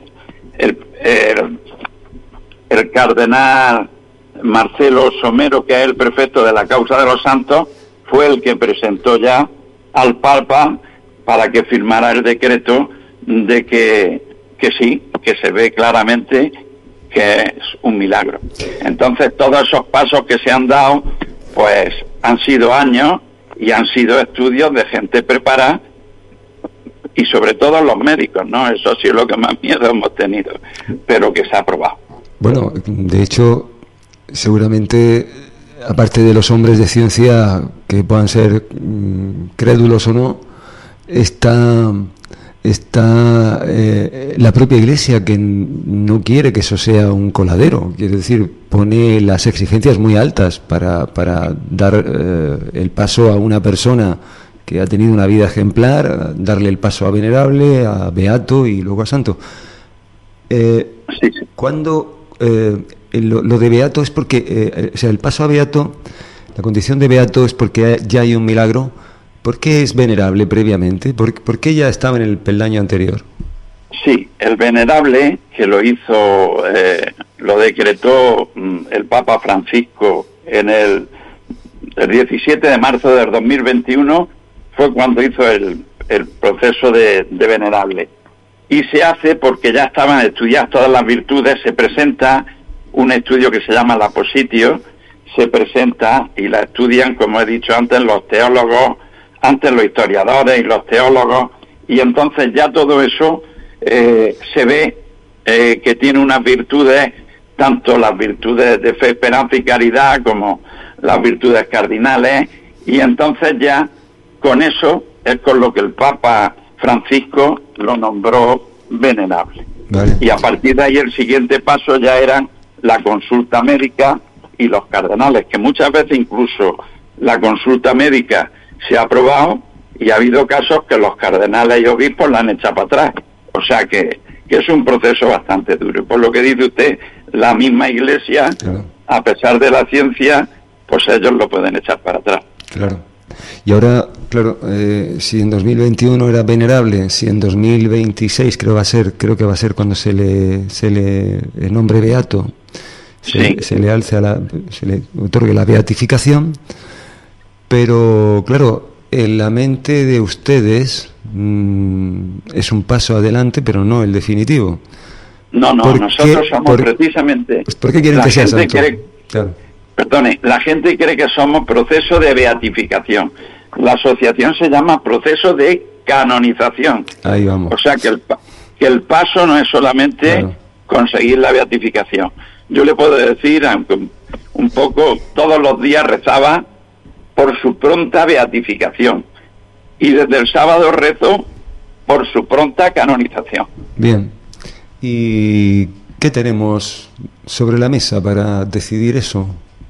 el cardenal Marcelo Somero, que es el prefecto de la causa de los santos, fue el que presentó ya al Papa para que firmara el decreto de que sí, que se ve claramente que es un milagro. Entonces, todos esos pasos que se han dado, pues han sido años y han sido estudios de gente preparada, y sobre todo los médicos, ¿no? Eso sí es lo que más miedo hemos tenido, pero que se ha aprobado. Bueno, de hecho, seguramente, aparte de los hombres de ciencia que puedan ser crédulos o no, está la propia Iglesia, que no quiere que eso sea un coladero. Quiere decir, pone las exigencias muy altas para dar el paso a una persona que ha tenido una vida ejemplar, darle el paso a venerable, a beato y luego a santo. Cuando lo de beato es porque, o sea, el paso a beato, la condición de beato es porque ya hay un milagro. ¿Por qué es venerable previamente? ¿Por qué ya estaba en el peldaño anterior? Sí, el venerable, que lo hizo, lo decretó el Papa Francisco en el 17 de marzo del 2021, fue cuando hizo el proceso de venerable. Y se hace porque ya estaban estudiadas todas las virtudes. Se presenta un estudio que se llama la Positio, se presenta y la estudian, como he dicho antes, los teólogos, antes los historiadores y los teólogos, y entonces ya todo eso se ve que tiene unas virtudes, tanto las virtudes de fe, esperanza y caridad, como las virtudes cardinales, y entonces ya con eso es con lo que el Papa Francisco lo nombró venerable. Vale. Y a partir de ahí el siguiente paso ya eran la consulta médica y los cardenales, que muchas veces incluso la consulta médica se ha aprobado y ha habido casos que los cardenales y obispos la han echado para atrás. O sea que es un proceso bastante duro. Y por lo que dice usted, la misma Iglesia, a pesar de la ciencia, pues ellos lo pueden echar para atrás. Claro. Y ahora, claro, si en 2021 era venerable, si en 2026 creo que va a ser cuando se le nombre beato, se le otorgue la beatificación, pero claro, en la mente de ustedes es un paso adelante, pero no el definitivo. No, nosotros somos precisamente... ¿Por qué quieren que sea santo? Perdone, la gente cree que somos proceso de beatificación. La asociación se llama proceso de canonización. Ahí vamos. O sea que el paso no es solamente conseguir la beatificación. Yo le puedo decir, aunque un poco, todos los días rezaba por su pronta beatificación. Y desde el sábado rezo por su pronta canonización. Bien. ¿Y qué tenemos sobre la mesa para decidir eso?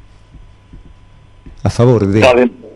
A favor de...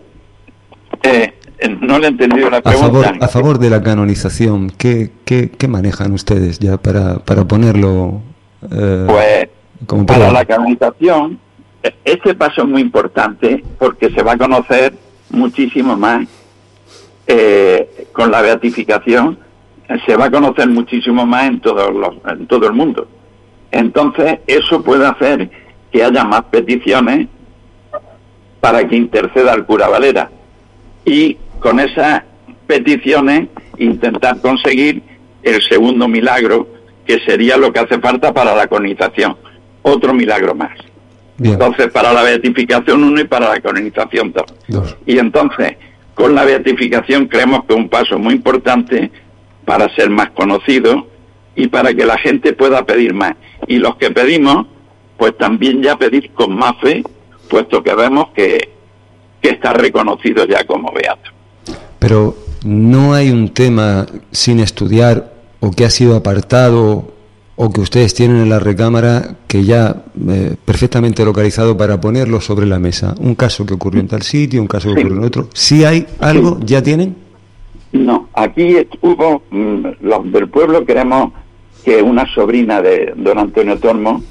no le he entendido la pregunta. A favor de la canonización, ¿qué manejan ustedes ya para ponerlo como para prueba? La canonización, este paso es muy importante porque se va a conocer muchísimo más con la beatificación, se va a conocer muchísimo más en todo el mundo. Entonces, eso puede hacer que haya más peticiones para que interceda el cura Valera. Y con esas peticiones intentar conseguir el segundo milagro, que sería lo que hace falta para la canonización. Otro milagro más. Bien. Entonces, para la beatificación 1 y para la canonización 2. Y entonces, con la beatificación creemos que es un paso muy importante para ser más conocido y para que la gente pueda pedir más. Y los que pedimos, pues también ya pedir con más fe, puesto que vemos que está reconocido ya como beato. Pero no hay un tema sin estudiar o que ha sido apartado o que ustedes tienen en la recámara que ya perfectamente localizado para ponerlo sobre la mesa. Un caso que ocurrió en tal sitio, un caso que ocurrió en otro. ¿Sí hay algo? ¿Ya tienen? No, aquí hubo, los del pueblo queremos que una sobrina de don Antonio Tormo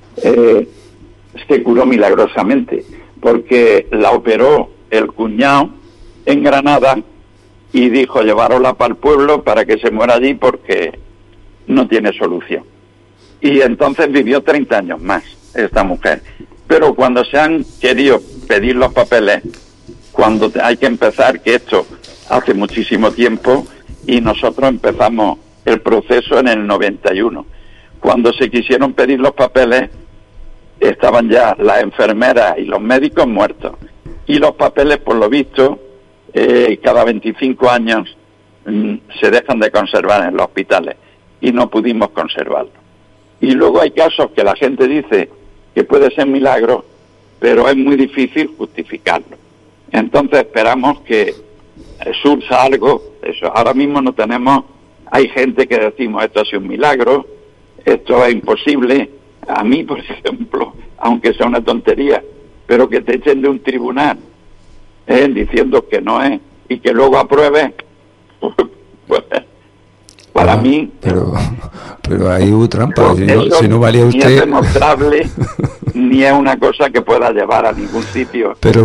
se curó milagrosamente, porque la operó el cuñado en Granada y dijo llevarosla para el pueblo para que se muera allí porque no tiene solución. Y entonces vivió 30 años más esta mujer. Pero cuando se han querido pedir los papeles, cuando hay que empezar, que esto hace muchísimo tiempo, y nosotros empezamos el proceso en el 91. Cuando se quisieron pedir los papeles, estaban ya las enfermeras y los médicos muertos. Y los papeles, por lo visto, cada 25 años se dejan de conservar en los hospitales y no pudimos conservarlos. Y luego hay casos que la gente dice que puede ser milagro, pero es muy difícil justificarlo. Entonces esperamos que surja algo. Eso ahora mismo no tenemos. Hay gente que decimos esto ha sido un milagro, esto es imposible. A mí, por ejemplo, aunque sea una tontería, pero que te echen de un tribunal diciendo que no es y que luego apruebe, pues, para mí... Pero ahí hubo trampa, si no valía usted... Ni es demostrable, ni es una cosa que pueda llevar a ningún sitio. Pero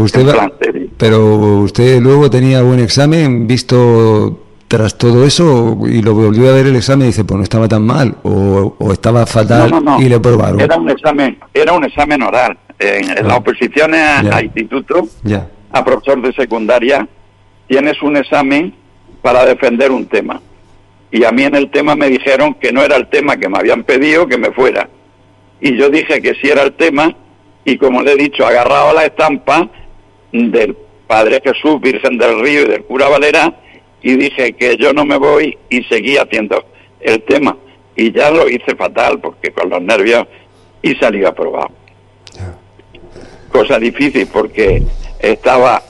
usted luego tenía buen examen, visto tras todo eso, y lo volvió a ver el examen y dice, pues no estaba tan mal, o estaba fatal. No. Y le probaron. Era un examen oral. En las oposiciones a instituto, a profesor de secundaria, tienes un examen para defender un tema. Y a mí en el tema me dijeron que no era el tema que me habían pedido, que me fuera. Y yo dije que sí era el tema, y como le he dicho, agarrado a la estampa del Padre Jesús, Virgen del Río y del cura Valera, y dije que yo no me voy, y seguí haciendo el tema. Y ya lo hice fatal, porque con los nervios, y salí aprobado. Cosa difícil, porque estaba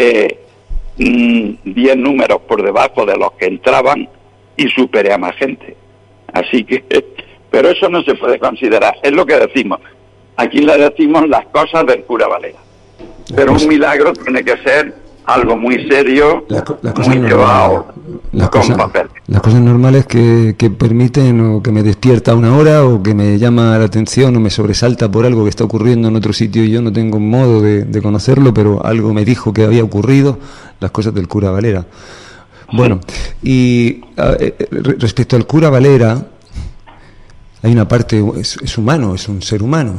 10 números por debajo de los que entraban, y superé a más gente. Así que, pero eso no se puede considerar, es lo que decimos. Aquí le decimos las cosas del cura Valera. Pero un milagro tiene que ser algo muy serio, muy llevado las con cosas, papel. las cosas normales que permiten, o que me despierta a una hora, o que me llama la atención, o me sobresalta por algo que está ocurriendo en otro sitio y yo no tengo modo de conocerlo, pero algo me dijo que había ocurrido, las cosas del cura Valera. Bueno, y respecto al cura Valera, hay una parte, es humano, es un ser humano.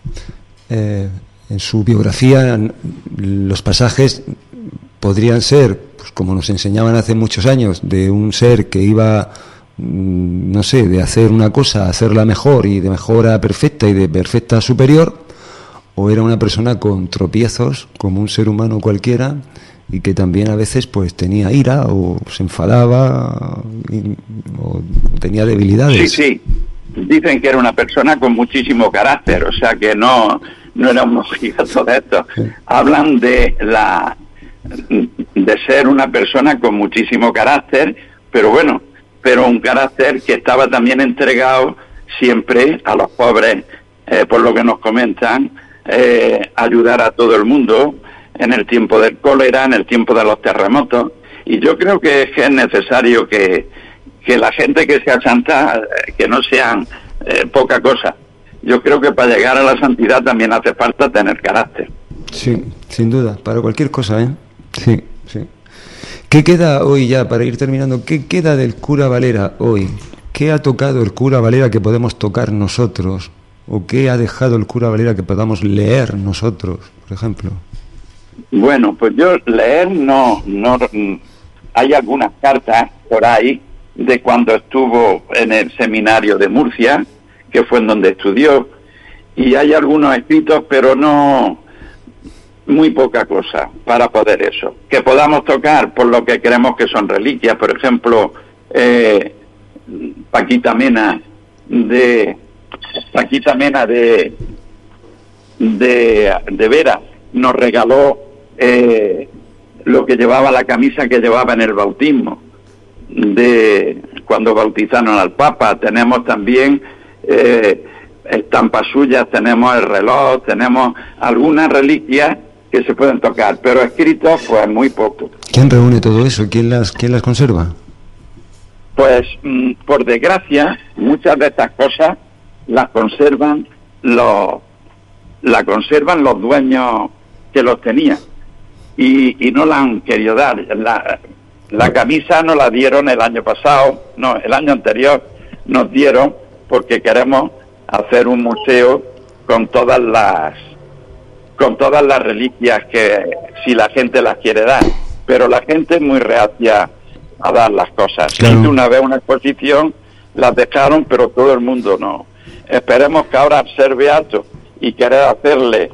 En su biografía, los pasajes podrían ser, pues, como nos enseñaban hace muchos años, de un ser que iba, no sé, de hacer una cosa a hacerla mejor, y de mejor a perfecta y de perfecta a superior, o era una persona con tropiezos, como un ser humano cualquiera, y que también a veces pues tenía ira, o se enfadaba, o tenía debilidades. Sí, dicen que era una persona con muchísimo carácter, o sea que no era un mojigato de esto. Sí. Hablan de ser una persona con muchísimo carácter, pero un carácter que estaba también entregado siempre a los pobres, por lo que nos comentan, ayudar a todo el mundo en el tiempo del cólera, en el tiempo de los terremotos, y yo creo que es necesario que la gente que sea santa, que no sean poca cosa. Yo creo que para llegar a la santidad también hace falta tener carácter. Sí, sin duda, para cualquier cosa, ¿eh? Sí. ¿Qué queda hoy ya, para ir terminando, qué queda del cura Valera hoy? ¿Qué ha tocado el cura Valera que podemos tocar nosotros? ¿O qué ha dejado el cura Valera que podamos leer nosotros, por ejemplo? Bueno, pues yo leer no hay algunas cartas por ahí de cuando estuvo en el seminario de Murcia, que fue en donde estudió, y hay algunos escritos, pero no, muy poca cosa para poder eso. Que podamos tocar por lo que creemos que son reliquias, por ejemplo, Paquita Mena de Vera nos regaló lo que llevaba, la camisa que llevaba en el bautismo, de cuando bautizaron al Papa. Tenemos también estampas suyas, tenemos el reloj, tenemos algunas reliquias que se pueden tocar, pero escritos pues muy poco. ¿Quién reúne todo eso? ¿Quién las conserva? Pues por desgracia muchas de estas cosas las conservan los dueños que los tenían y no la han querido dar. La camisa nos la dieron el año anterior nos dieron, porque queremos hacer un museo con todas las reliquias, que si la gente las quiere dar, pero la gente es muy reacia a dar las cosas. Claro. Una vez una exposición las dejaron, pero todo el mundo no. Esperemos que ahora ser beato y querer hacerle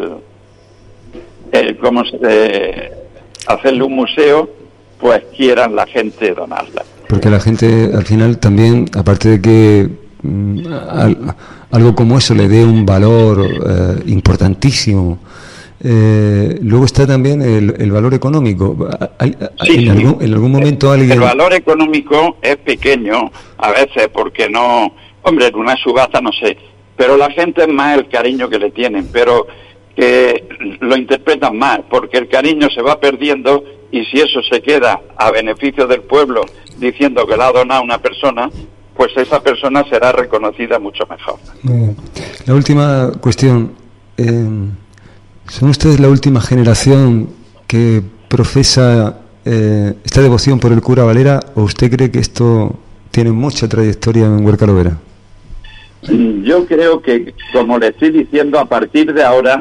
hacerle un museo, pues quieran la gente donarla. Porque la gente al final también, aparte de que algo como eso le dé un valor importantísimo, luego está también el valor económico. En algún momento alguien... El valor económico es pequeño a veces, porque no... Hombre, en una subasta no sé, pero la gente es más el cariño que le tienen, pero que lo interpretan mal, porque el cariño se va perdiendo, y si eso se queda a beneficio del pueblo diciendo que la ha donado una persona, pues esa persona será reconocida mucho mejor. La última cuestión, ¿son ustedes la última generación que profesa esta devoción por el cura Valera, o usted cree que esto tiene mucha trayectoria en Huerca-Lovera? Yo creo que, como le estoy diciendo, a partir de ahora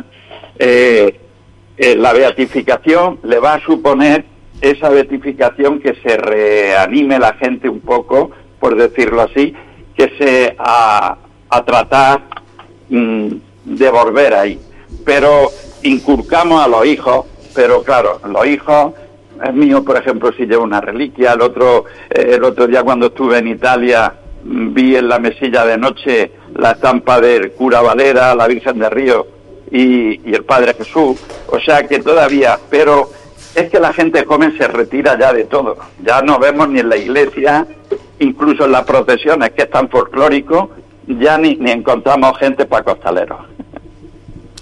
la beatificación le va a suponer esa beatificación, que se reanime la gente un poco, por decirlo así, que a tratar de volver ahí. Pero inculcamos a los hijos, pero claro, los hijos, el mío por ejemplo sí lleva una reliquia, el otro día cuando estuve en Italia vi en la mesilla de noche la estampa del cura Valera, la Virgen de Río y el Padre Jesús, o sea que todavía, pero es que la gente joven se retira ya de todo, ya no vemos ni en la iglesia, incluso en las procesiones, que es tan folclórico, ya ni encontramos gente para costaleros.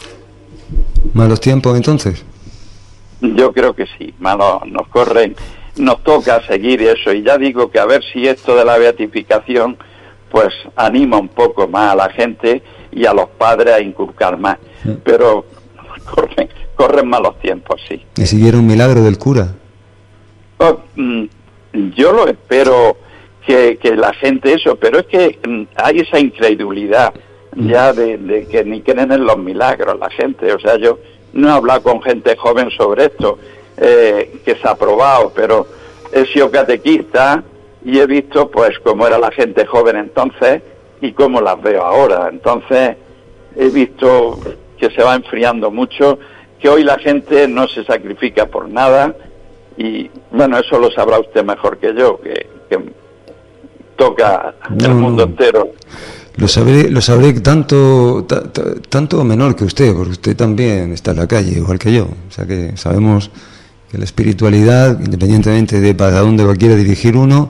¿Malos tiempos entonces? Yo creo que sí, malos nos corren. nos toca seguir eso. Y ya digo que a ver si esto de la beatificación pues anima un poco más a la gente y a los padres a inculcar más. Pero corren malos tiempos, sí. ¿Y siguiera un milagro del cura? Yo lo espero que la gente eso, pero es que hay esa incredulidad ya de que ni creen en los milagros la gente. O sea, yo no he hablado con gente joven sobre esto, que se ha probado, pero he sido catequista y he visto pues cómo era la gente joven entonces y cómo las veo ahora. Entonces he visto que se va enfriando mucho, que hoy la gente no se sacrifica por nada, y bueno, eso lo sabrá usted mejor que yo, que toca el mundo entero. Lo sabré tanto o menor que usted, porque usted también está en la calle, igual que yo. O sea que sabemos que la espiritualidad, independientemente de para dónde lo quiera dirigir uno,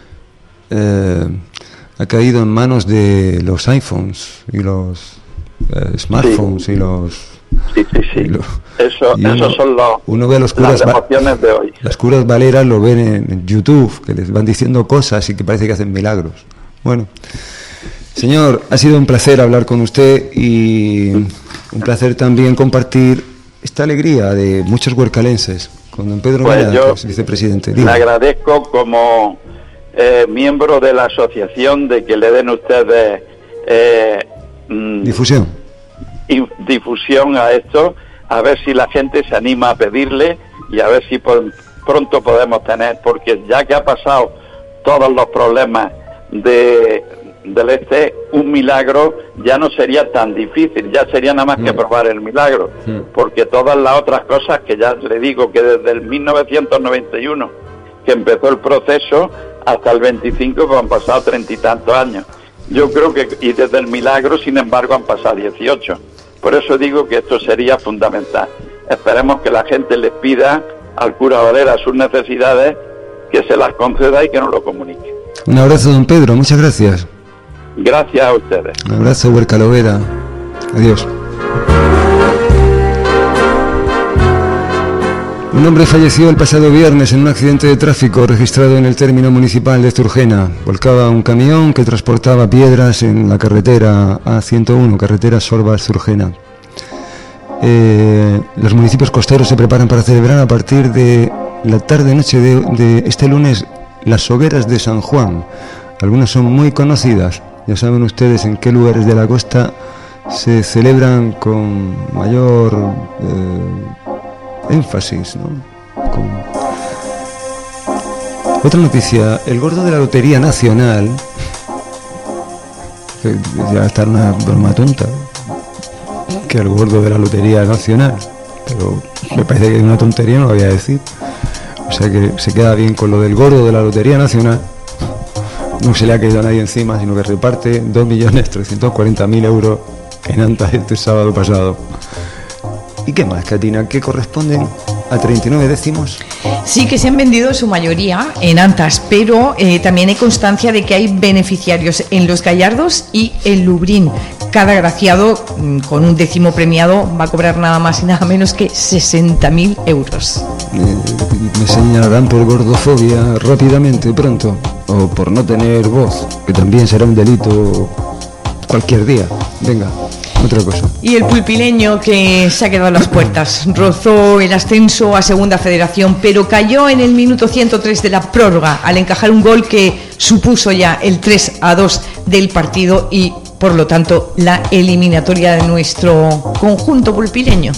ha caído en manos de los iPhones y los smartphones, sí. Y los... Sí. Esos son uno ve a los curas, las emociones de hoy. Las curas valeras lo ven en YouTube, que les van diciendo cosas y que parece que hacen milagros. Bueno, señor, ha sido un placer hablar con usted y un placer también compartir esta alegría de muchos huercalenses con don Pedro Mera, que es vicepresidente. Le agradezco como miembro de la asociación de que le den ustedes difusión a esto, a ver si la gente se anima a pedirle y a ver si pronto podemos tener, porque ya que ha pasado todos los problemas del un milagro ya no sería tan difícil, ya sería nada más que probar el milagro, porque todas las otras cosas que ya le digo que desde el 1991 que empezó el proceso hasta el 25 pues han pasado 30 y tantos años. Yo creo que, y desde el milagro, sin embargo, han pasado 18. Por eso digo que esto sería fundamental. Esperemos que la gente les pida al cura Valera sus necesidades, que se las conceda y que nos lo comunique. Un abrazo, don Pedro, muchas gracias. Gracias a ustedes. Un abrazo, Huercalovera. Adiós. Un hombre falleció el pasado viernes en un accidente de tráfico registrado en el término municipal de Zurgena. Volcaba un camión que transportaba piedras en la carretera A101, carretera Sorbas-Zurgena. Los municipios costeros se preparan para celebrar a partir de la tarde-noche de este lunes las hogueras de San Juan. Algunas son muy conocidas. Ya saben ustedes en qué lugares de la costa se celebran con mayor énfasis, ¿no? Otra noticia, el gordo de la Lotería Nacional, que ya está una broma tonta, que el gordo de la Lotería Nacional, pero me parece que es una tontería, no lo voy a decir. O sea que se queda bien con lo del gordo de la Lotería Nacional. No se le ha caído a nadie encima, sino que reparte 2.340.000 euros en Antas este sábado pasado. ¿Y qué más, Catina? ¿Qué corresponden a 39 décimos? Sí, que se han vendido en su mayoría en Antas, pero también hay constancia de que hay beneficiarios en Los Gallardos y en Lubrín. Cada agraciado con un décimo premiado va a cobrar nada más y nada menos que 60.000 euros. Me señalarán por gordofobia rápidamente, pronto, o por no tener voz, que también será un delito cualquier día. Venga. Otra cosa. Y el pulpileño, que se ha quedado en las puertas, rozó el ascenso a Segunda Federación, pero cayó en el minuto 103 de la prórroga al encajar un gol que supuso ya el 3-2 del partido y por lo tanto la eliminatoria de nuestro conjunto pulpileño.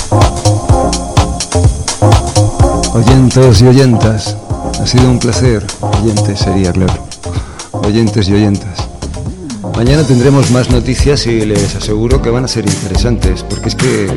Oyentes y oyentas, ha sido un placer. Oyentes sería, claro. Oyentes y oyentas. Mañana tendremos más noticias y les aseguro que van a ser interesantes, porque es que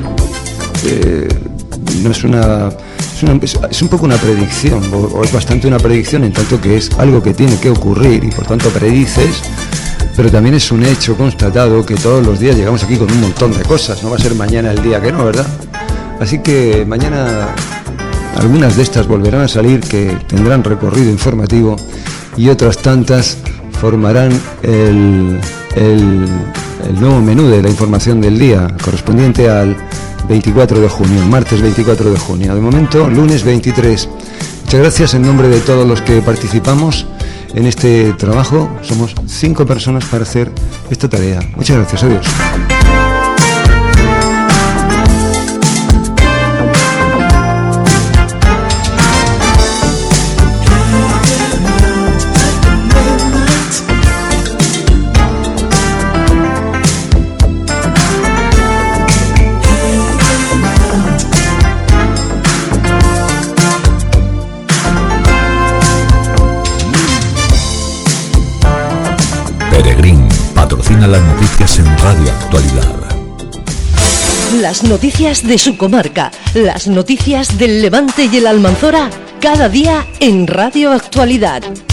no es es un poco una predicción, o es bastante una predicción, en tanto que es algo que tiene que ocurrir y por tanto predices, pero también es un hecho constatado que todos los días llegamos aquí con un montón de cosas. No va a ser mañana el día que no, ¿verdad? Así que mañana algunas de estas volverán a salir, que tendrán recorrido informativo, y otras tantas formarán el nuevo menú de la información del día, correspondiente al 24 de junio, martes 24 de junio. De momento, lunes 23. Muchas gracias en nombre de todos los que participamos en este trabajo. Somos 5 personas para hacer esta tarea. Muchas gracias, adiós. Patrocina las noticias en Radio Actualidad. Las noticias de su comarca, las noticias del Levante y el Almanzora, cada día en Radio Actualidad.